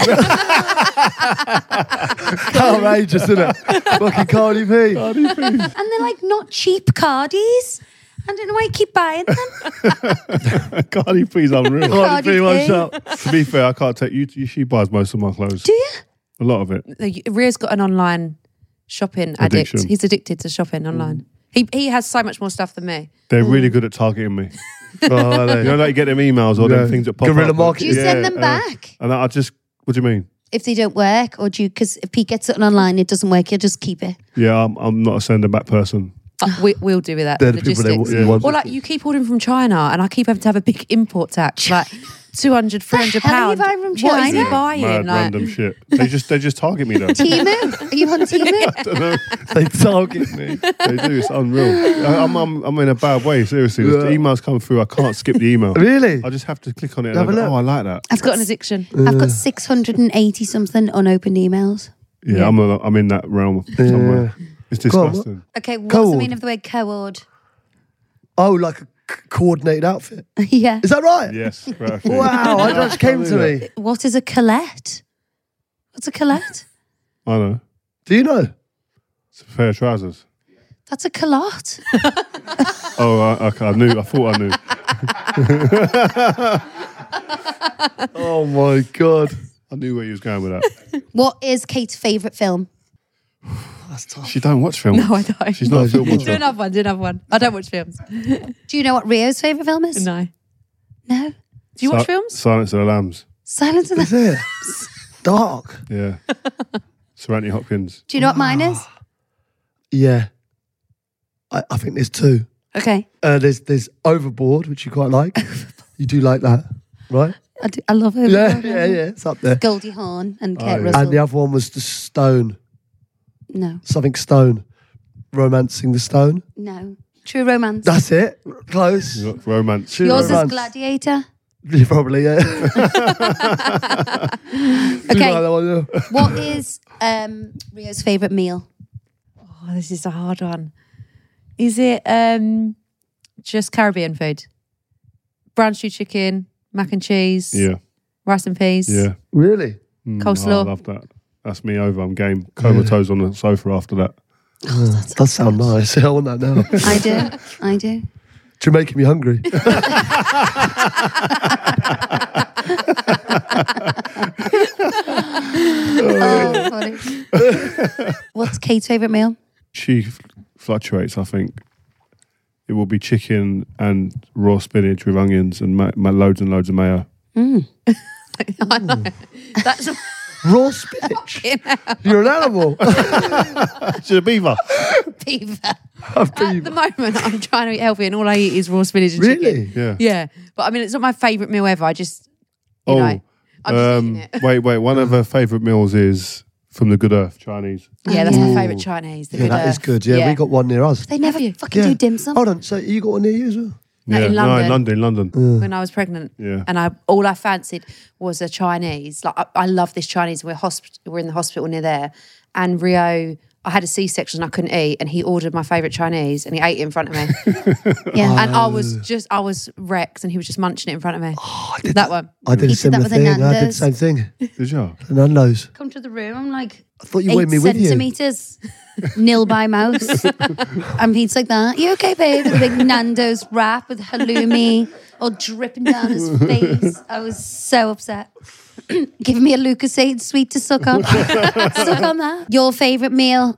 Outrageous, isn't it? Fucking Cardi P. and they're like not cheap Cardis. I don't know why you keep buying them. Cardi B's unreal. Cardi P, one P. shot. To be fair, I can't take you. She buys most of my clothes. Do you? A lot of it. Rio's got an online shopping addict. Addiction. He's addicted to shopping online. He has so much more stuff than me. They're really good at targeting me. Oh, are they? You know, like you get them emails or Yeah. them things that pop Guerrilla up. marketing. Do you send them back? And I just, what do you mean? If they don't work, or do you, because if Pete gets something online, it doesn't work, you just keep it. Yeah, I'm not a sender back person. We'll do with that. They're the people Logistics. they want. Or like you keep ordering from China, and I keep having to have a big import tax, like 200, 300 hell are you pounds. buying from What is he China? buying? Mad Like, random shit. They just target me though. Timu? Are you on Timu? I don't know. They target me. They do. It's unreal. I'm in a bad way. Seriously, the emails come through. I can't skip the email. Really? I just have to click on it. And Have I a go, look. oh, I like that. I've got an addiction. I've got 680 something unopened emails. Yeah, I'm in that realm somewhere. It's Go on, disgusting. Okay, what's Co-ord. the meaning of the word co-ord? Oh, like a coordinated outfit. Yeah. Is that right? Yes. Right, actually. Wow, that just came to me. What is a colette? What's a colette? I know. Do you know? It's a pair of trousers. That's a culotte. Oh, okay. I thought I knew. Oh my God. I knew where you was going with that. What is Kate's favourite film? That's tough. She don't watch films. No, I don't. She's not a film Do watcher. another one. Do another one. I don't watch films. Do you know what Rio's favourite film is? No. No? Do you watch films? Silence of the Lambs. Silence of Is the... it? Dark. Yeah. Sir Anthony Hopkins. Do you know what mine is? Yeah. I think there's 2. Okay. There's Overboard, which you quite like. You do like that, right? I love him. Yeah. It's up there. Goldie Hawn and Kurt yeah. Russell. And the other one was the Stone. No. Something Stone. Romancing the Stone. No. True Romance. That's it. Close. You got romance. True Yours is Romance. Gladiator. Yeah, probably, yeah. Do Okay. like that one, yeah. What is Rio's favourite meal? Oh, this is a hard one. Is it just Caribbean food? Brown stew chicken, mac and cheese, Yeah. rice and peas, Yeah. Really? coleslaw. I love that. That's me over. I'm game. Comatose on the sofa after that. That sounds nice. I want that now. I do. You're making me hungry. Oh, funny. What's Kate's favourite meal? She fluctuates, I think. It will be chicken and raw spinach with onions and loads and loads of mayo. I know. That's Raw spinach. You're an animal. She's a beaver. Beaver. At the moment, I'm trying to eat healthy, and all I eat is raw spinach and Really? chicken. Yeah. Yeah, but I mean, it's not my favourite meal ever. I just, you know, I'm just eating it. Wait. One of her favourite meals is from the Good Earth, Chinese. Yeah, that's Yeah. my favourite Chinese. The Yeah, Good that is Earth. good. Yeah, we got one near us. They never Have you? fucking Yeah. do dim sum. Hold on, so you got one near you as well? No, in London. No, in London. When I was pregnant, Yeah. and all I fancied was a Chinese. Like I love this Chinese. We're in the hospital near there, and Rio. I had a C-section and I couldn't eat, and he ordered my favourite Chinese, and he ate it in front of me. Yeah. And I was wrecked, and he was just munching it in front of me. That one. I did He a did that similar with the thing. I did the Nando's. same thing. Did you? The Nando's. Come to the room. I'm like, I thought you 8 wanted me with you. centimetres. Nil by mouse. And Pete's like that. You okay, babe? With a big Nando's wrap with halloumi all dripping down his face. I was so upset. Giving me a Lucasade sweet to suck on. Suck on that. Your favourite meal?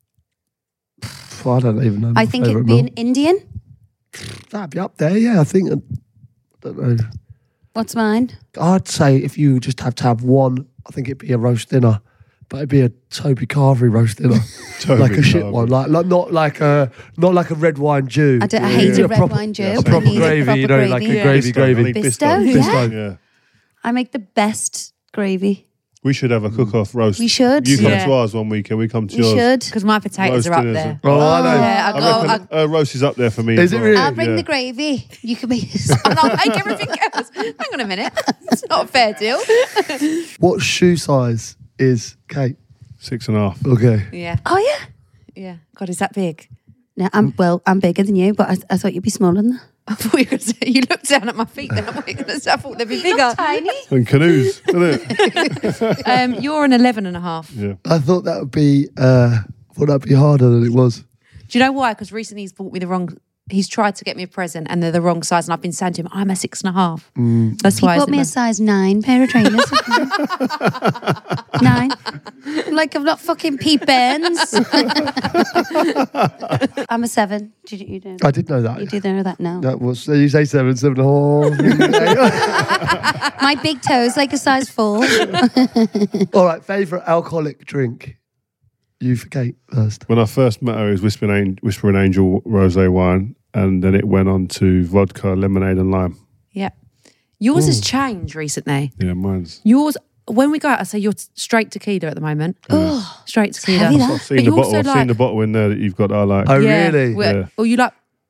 I don't even know. My I think it'd favourite be meal. an Indian. That'd be up there, yeah. I think. I don't know. What's mine? I'd say if you just have to have one, I think it'd be a roast dinner. But it'd be a Toby Carvery roast dinner. Toby like a shit Carvery. one. Like not like a red wine Jew. I hate Yeah. a red wine Jew. A but I proper need gravy, you know, proper like a gravy. gravy. Bisto, Bisto, yeah. yeah. I make the best gravy. We should have a cook-off roast. We should. You come Yeah. to ours one weekend, we come to We yours. should. Because my potatoes Roast are up dinners there. Oh, I know. Yeah, I reckon roast is up there for me. Is as it well. really? I'll bring Yeah. the gravy. You can be. And I'll make everything else. Hang on a minute. It's not a fair deal. What shoe size is Kate? 6.5. Okay. Yeah. Oh yeah. Yeah. God, is that big? No, I'm bigger than you, but I thought you'd be smaller than that. I thought you were going to say, you looked down at my feet then. I thought they'd be bigger. Tiny. And canoes, isn't it? You're an 11 and a half. Yeah. I thought that would be harder than it was. Do you know why? Because recently he's tried to get me a present and they're the wrong size, and I've been saying to him, I'm a 6.5. That's He why. bought me a size 9 pair of trainers. 9. Like I'm not fucking Pete Burns. I'm a 7. You do. I did know that. You do know that now. That was, you say 7.5. My big toe's like a size 4. All right, favourite alcoholic drink? You for Kate first. When I first met her, it was Whispering Angel rosé wine, and then it went on to vodka, lemonade, and lime. Yeah. Yours has changed recently. Yeah, mine's. Yours, when we go out, I say you're straight tequila at the moment. Oh, Straight tequila. heavy that. I've seen But the you bottle. also I've seen the bottle in there that you've got. That I like. Oh, really? Yeah. Or you like,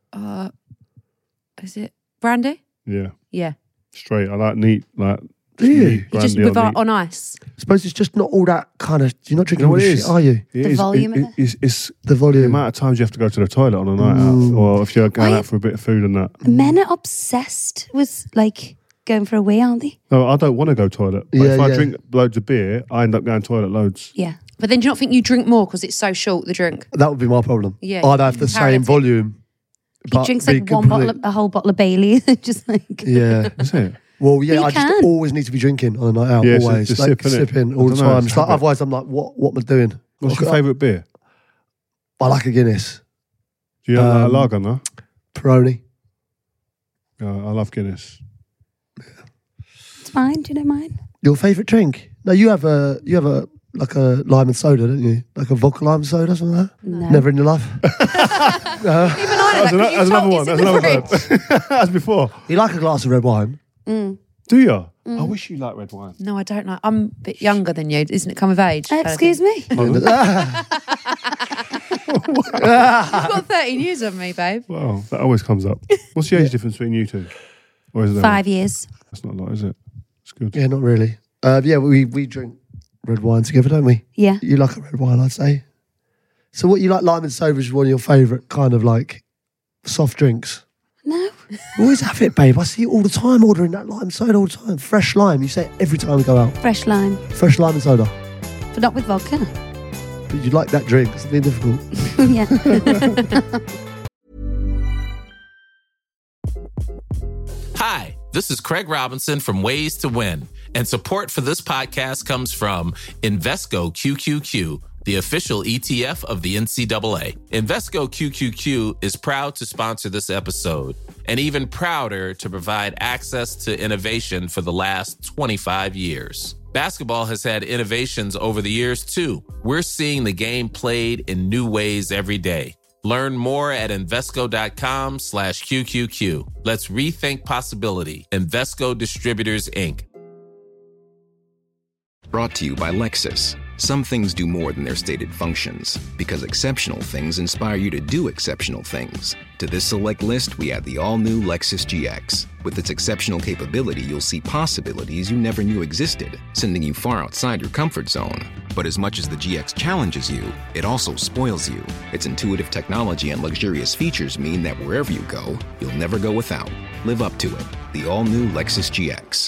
is it brandy? Yeah, Yeah. straight. I like neat, like. Do you? neat You just brandy with or neat. on ice. I suppose it's just not all that kind of. You're not drinking You know all what this it shit, is? are you? It The is- volume of it's The the volume. amount of times you have to go to the toilet on a night out, or if you're going out for a bit of food and that. Men are obsessed with like going for a wee, aren't they? No, I don't want to go toilet. But Yeah, if I yeah. drink loads of beer, I end up going toilet loads. Yeah. But then do you not think you drink more because it's so short, the drink? That would be my problem. Yeah, I'd have the same paralytic. volume. He but drinks be like a whole bottle of Bailey. Just like Yeah. Is it? Well, yeah, You I just can. always need to be drinking on a night out. Yeah, it's always. just Like sip, innit? sipping all I the dunno, time. it's It's like, habit. otherwise, I'm like, what am I doing? What's your favourite beer? I like a Guinness. Do you like a Um, lager, no? Peroni. I love Guinness. it's fine. Do you know mine? Your favourite drink? No, you have a like a lime and soda, don't you? Like a vodka lime and soda, something like that? No. Never in your life? Even I know that, 'cause you That's another told me one. it's in That's the another fridge. one. That's before. You like a glass of red wine? Do you? I wish you liked red wine. No, I don't know. I'm a bit younger than you. Isn't it come of age? Excuse me. You've got 13 years on me, babe. Wow, that always comes up. What's the age difference between you two? Or is there 5 years. That's not a lot, is it? It's good. Yeah, not really. Yeah, we drink red wine together, don't we? Yeah. You like a red wine, I'd say. So what you like, lime and soda is one of your favourite kind of like soft drinks? No. Always have it, babe. I see you all the time ordering that lime soda all the time. Fresh lime. You say it every time we go out. Fresh lime. Fresh lime and soda. But not with vodka. But you like that drink. It's being difficult. Yeah. Hi, this is Craig Robinson from Ways to Win, and support for this podcast comes from Invesco QQQ, the official ETF of the NCAA. Invesco QQQ is proud to sponsor this episode, and even prouder to provide access to innovation for the last 25 years. Basketball has had innovations over the years, too. We're seeing the game played in new ways every day. Learn more at Invesco.com/QQQ. Let's rethink possibility. Invesco Distributors, Inc. Brought to you by Lexus. Some things do more than their stated functions, because exceptional things inspire you to do exceptional things. To this select list, we add the all-new Lexus GX. With its exceptional capability, you'll see possibilities you never knew existed, sending you far outside your comfort zone. But as much as the GX challenges you, it also spoils you. Its intuitive technology and luxurious features mean that wherever you go, you'll never go without. Live up to it. The all-new Lexus GX.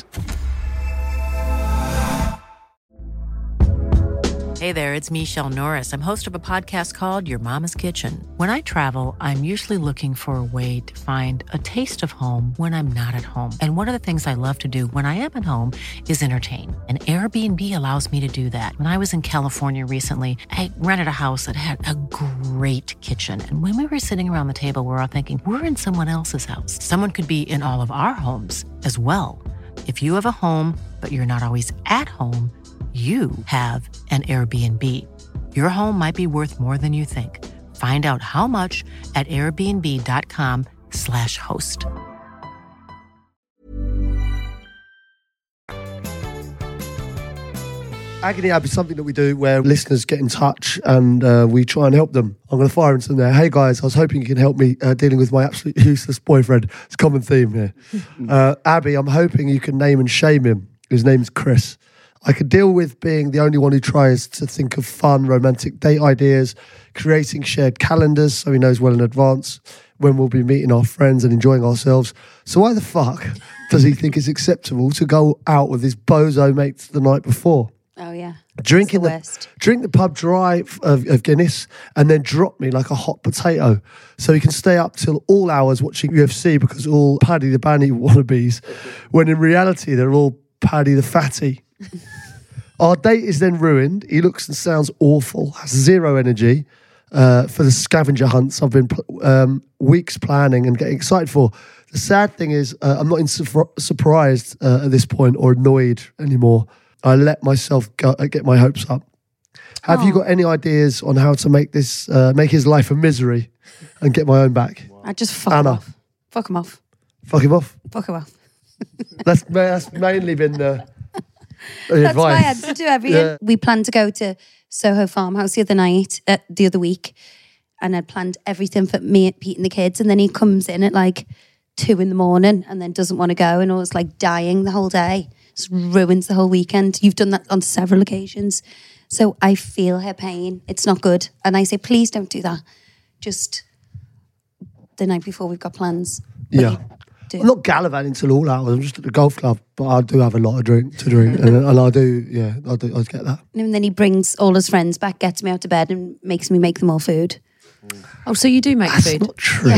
Hey there, it's Michelle Norris. I'm host of a podcast called Your Mama's Kitchen. When I travel, I'm usually looking for a way to find a taste of home when I'm not at home. And one of the things I love to do when I am at home is entertain. And Airbnb allows me to do that. When I was in California recently, I rented a house that had a great kitchen. And when we were sitting around the table, we were all thinking, we're in someone else's house. Someone could be in all of our homes as well. If you have a home, but you're not always at home, you have an Airbnb. Your home might be worth more than you think. Find out how much at airbnb.com/host. Agony Ab is something that we do where listeners get in touch and we try and help them. I'm going to fire into them there. Hey guys, I was hoping you can help me dealing with my absolute useless boyfriend. It's a common theme here. Abby, I'm hoping you can name and shame him. His name's Chris. I could deal with being the only one who tries to think of fun, romantic date ideas, creating shared calendars so he knows well in advance when we'll be meeting our friends and enjoying ourselves. So why the fuck does he think it's acceptable to go out with his bozo mates the night before? Oh, yeah. Drink the worst. Drink the pub dry of Guinness and then drop me like a hot potato so he can stay up till all hours watching UFC because all Paddy the Banny wannabes, when in reality they're all Paddy the Fatty. Our date is then ruined. He looks and sounds awful, has zero energy for the scavenger hunts I've been weeks planning and getting excited for. The sad thing is I'm not surprised at this point or annoyed anymore. I let myself get my hopes up. Have you got any ideas on how to make this make his life a misery and get my own back? I just fuck him off. Fuck him off. Fuck him off? Fuck him off. That's mainly been the That's advice. my answer to everything. We planned to go to Soho Farmhouse the other week, and I'd planned everything for me, Pete and the kids, and then he comes in at like 2 a.m. and then doesn't want to go and I was like dying the whole day. Just ruins the whole weekend. You've done that on several occasions. So I feel her pain. It's not good. And I say, please don't do that. Just the night before we've got plans. Yeah. I'm not gallivanting till all hours. I'm just at the golf club, but I do have a lot of to drink, and I do get that. And then he brings all his friends back, gets me out of bed, and makes me make them all food. Oh, so you do make food? That's not true.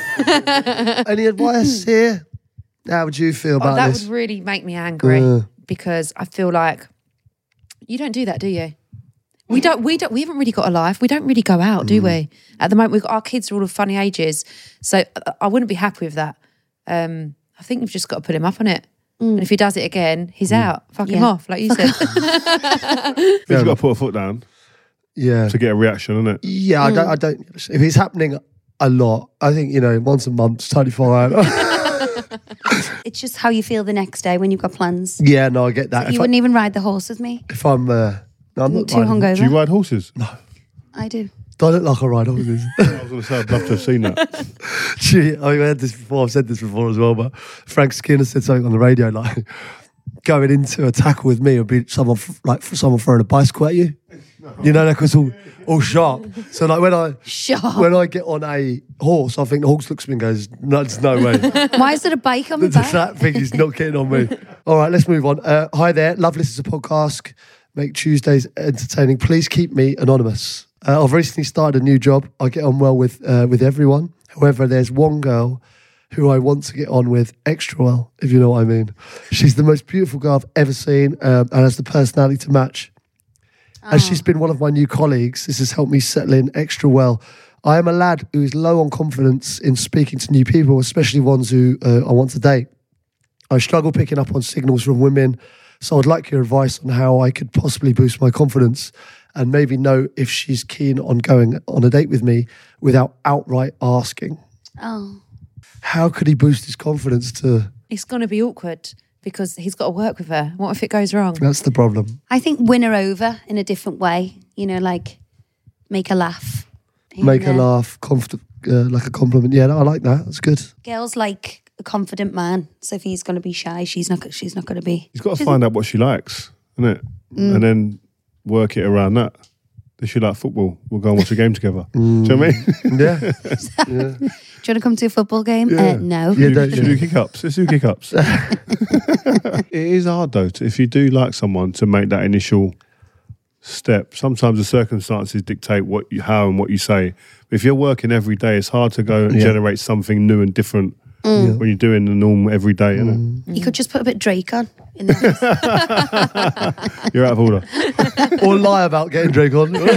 Yeah. Any advice here? How would you feel about that this? That would really make me angry because I feel like you don't do that, do you? We haven't really got a life. We don't really go out, do we? At the moment, our kids are all of funny ages, so I wouldn't be happy with that. I think you've just got to put him up on it. And if he does it again, he's out. Fuck him off, like you said. You've got to put a foot down. Yeah. To get a reaction, isn't it? Yeah, I don't. If it's happening a lot, I think, once a month's totally fine. It's just how you feel the next day when you've got plans. Yeah, no, I get that. So you wouldn't even ride the horse with me? If I'm not too hungover. Do you ride horses? No. I do. Do I look like I ride horses? I was going to say, I'd love to have seen that. I've heard this before. I've said this before as well, but Frank Skinner said something on the radio like, going into a tackle with me would be someone throwing a bicycle at you. Like it's all sharp. So like when I get on a horse, I think the horse looks at me and goes, no, there's no way. Why is there a bike on the back? That thing is not getting on me. All right, let's move on. Hi there. Love listening to podcast. Make Tuesdays entertaining. Please keep me anonymous. I've recently started a new job. I get on well with everyone. However, there's one girl who I want to get on with extra well, if you know what I mean. She's the most beautiful girl I've ever seen and has the personality to match. As she's been one of my new colleagues, this has helped me settle in extra well. I am a lad who is low on confidence in speaking to new people, especially ones who I want to date. I struggle picking up on signals from women, so I'd like your advice on how I could possibly boost my confidence and maybe know if she's keen on going on a date with me without outright asking. Oh. How could he boost his confidence to... It's going to be awkward because he's got to work with her. What if it goes wrong? That's the problem. I think win her over in a different way. You know, like make her laugh. Make her laugh, like a compliment. Yeah, I like that. That's good. Girls like a confident man. So if he's going to be shy, she's not going to be. He's got to find out what she likes, isn't it? And then work it around that. Does she like football? We'll go and watch a game together. Do you know what I mean? Yeah. Do you want to come to a football game? Yeah. No. Yeah, should do kick-ups. Let's do kick-ups. It is hard, though, if you do like someone, to make that initial step. Sometimes the circumstances dictate how and what you say. If you're working every day, it's hard to go and generate something new and different when you're doing the norm every day, isn't it? You could just put a bit of Drake on in the office. You're out of order. Or lie about getting Drake on. Bit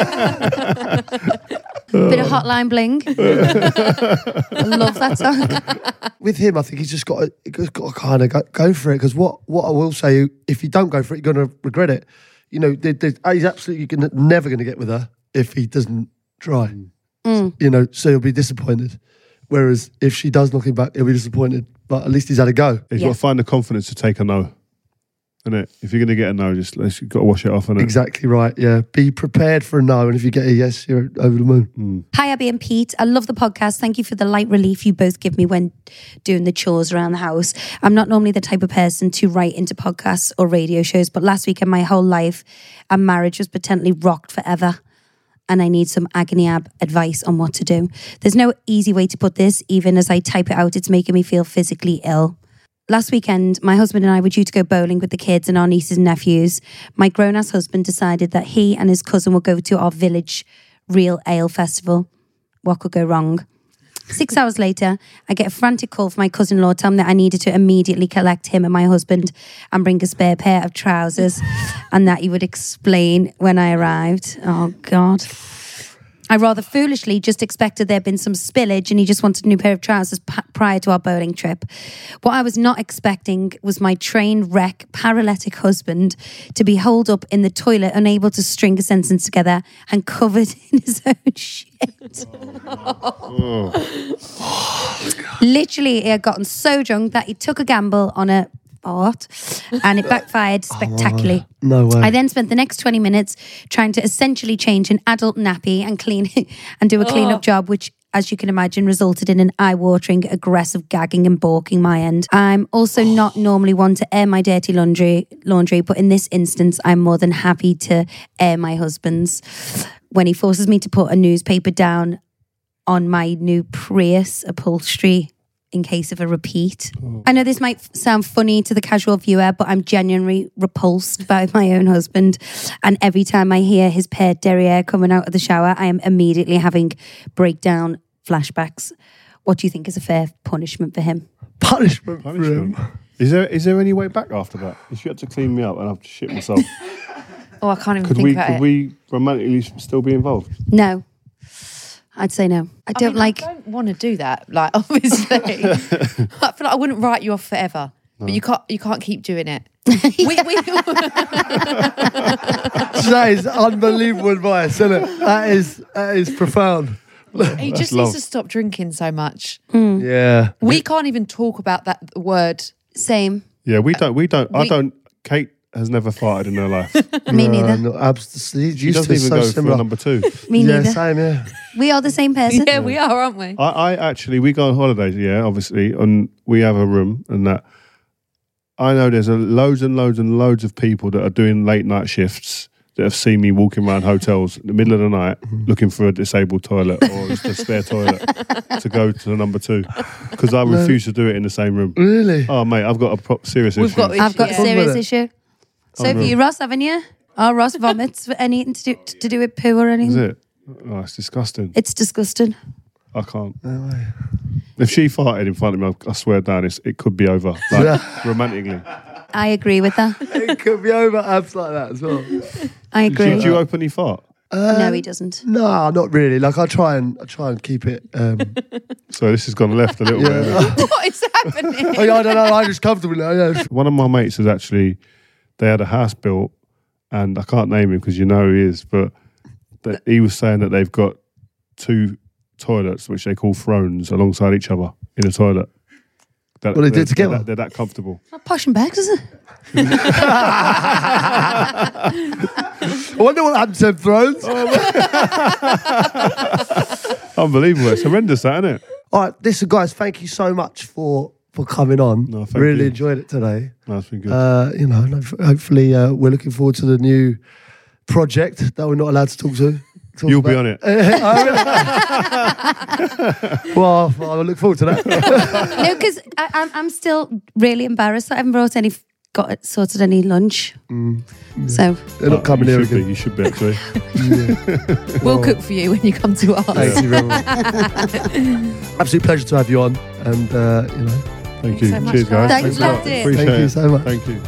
of Hotline Bling. I love that song. With him, I think he's just got to kind of go for it. Because what I will say, if you don't go for it, you're going to regret it. You know, he's absolutely never going to get with her if he doesn't try. You know, so he'll be disappointed. Whereas if she does knock him back, he'll be disappointed. But at least he's had a go. He's got to find the confidence to take a no. Innit? If you're going to get a no, you've got to wash it off. Innit? Exactly right, yeah. Be prepared for a no, and if you get a yes, you're over the moon. Hi, Abby and Pete. I love the podcast. Thank you for the light relief you both give me when doing the chores around the house. I'm not normally the type of person to write into podcasts or radio shows, but last weekend my whole life and marriage was potentially rocked forever. And I need some agony advice on what to do. There's no easy way to put this. Even as I type it out, it's making me feel physically ill. Last weekend, my husband and I were due to go bowling with the kids and our nieces and nephews. My grown-ass husband decided that he and his cousin would go to our village real ale festival. What could go wrong? 6 hours later, I get a frantic call from my cousin-in-law telling me that I needed to immediately collect him and my husband and bring a spare pair of trousers and that he would explain when I arrived. Oh, God. I rather foolishly just expected there had been some spillage and he just wanted a new pair of trousers prior to our bowling trip. What I was not expecting was my train wreck paralytic husband to be holed up in the toilet, unable to string a sentence together and covered in his own shit. Literally, he had gotten so drunk that he took a gamble on a fart and it backfired spectacularly. No way. I then spent the next 20 minutes trying to essentially change an adult nappy and clean and do a clean-up job, which, as you can imagine, resulted in an eye-watering, aggressive gagging and balking my end. I'm also not normally one to air my dirty laundry, but in this instance, I'm more than happy to air my husband's. When he forces me to put a newspaper down on my new Prius upholstery in case of a repeat. I know this might sound funny to the casual viewer, but I'm genuinely repulsed by my own husband. And every time I hear his paired derriere coming out of the shower, I am immediately having breakdown flashbacks. What do you think is a fair punishment for him? Punishment for him. Is there any way back after that? If you had to clean me up and I have to shit myself, I can't even think about it. Could we romantically still be involved? No. I'd say no. I don't want to do that. Like, obviously, I feel like I wouldn't write you off forever, but you can't keep doing it. That is unbelievable advice, isn't it? That is profound. He just needs to stop drinking so much. Yeah, we can't even talk about that word. Same. Yeah, we don't. Kate has never farted in her life. Me neither. No, absolutely. She doesn't even go for a number two. Me neither. Same, yeah. We are the same person. Yeah, we are, aren't we? I actually, we go on holidays, yeah, obviously, and we have a room and that. I know there's loads and loads and loads of people that are doing late night shifts that have seen me walking around hotels in the middle of the night looking for a disabled toilet or just a spare toilet to go to the number two because I refuse to do it in the same room. Really? Oh, mate, I've got a serious issue. I've got a serious issue. So for you, Ross, haven't you? Oh, Ross vomits for anything to do with poo or anything. Is it? Oh, it's disgusting. It's disgusting. I can't. No way. If she farted in front of me, I swear down, it could be over. Like, romantically. I agree with that. It could be over abs like that as well. I agree. Do you openly fart? No, he doesn't. No, not really. Like I try and keep it. So this has gone left a little bit. What is happening? I don't know. I'm just comfortable now. Yeah. One of my mates has actually, they had a house built, and I can't name him because you know who he is, but he was saying that they've got 2 toilets, which they call thrones, alongside each other in a toilet. What they did together? They're that comfortable. Not posh and bags, is it? I wonder what happened to them thrones. Unbelievable. It's horrendous, that, isn't it? All right, listen, guys, thank you so much for coming on. No, thank really you. enjoyed it today. No, it's been good. Hopefully we're looking forward to the new project that we're not allowed to talk You'll about. be on it. Well, I look forward to that. No, because I'm still really embarrassed that I haven't sorted any lunch. So They're not coming here again. You should be, actually. We'll cook for you when you come to us. Thank you very much. Absolute pleasure to have you on. And, Thank you. so much, Cheers, guys. guys. Thanks, a lot. loved it. Appreciate Thank you it. so much. Thank you.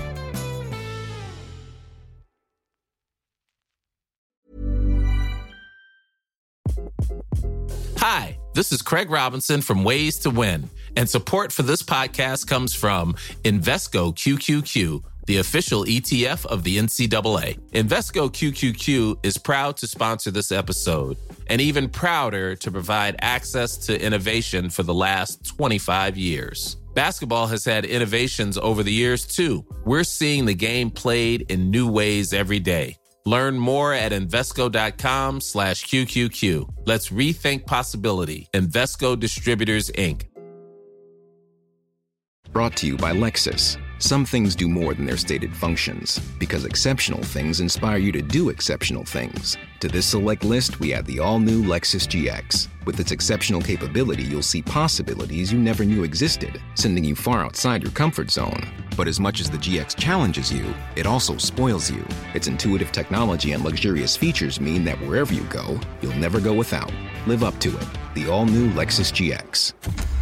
Hi, this is Craig Robinson from Ways to Win, and support for this podcast comes from Invesco QQQ, the official ETF of the NCAA. Invesco QQQ is proud to sponsor this episode, and even prouder to provide access to innovation for the last 25 years. Basketball has had innovations over the years, too. We're seeing the game played in new ways every day. Learn more at Invesco.com/QQQ. Let's rethink possibility. Invesco Distributors, Inc. Brought to you by Lexus. Some things do more than their stated functions, because exceptional things inspire you to do exceptional things. To this select list, we add the all-new Lexus GX. With its exceptional capability, you'll see possibilities you never knew existed, sending you far outside your comfort zone. But as much as the GX challenges you, it also spoils you. Its intuitive technology and luxurious features mean that wherever you go, you'll never go without. Live up to it. The all-new Lexus GX.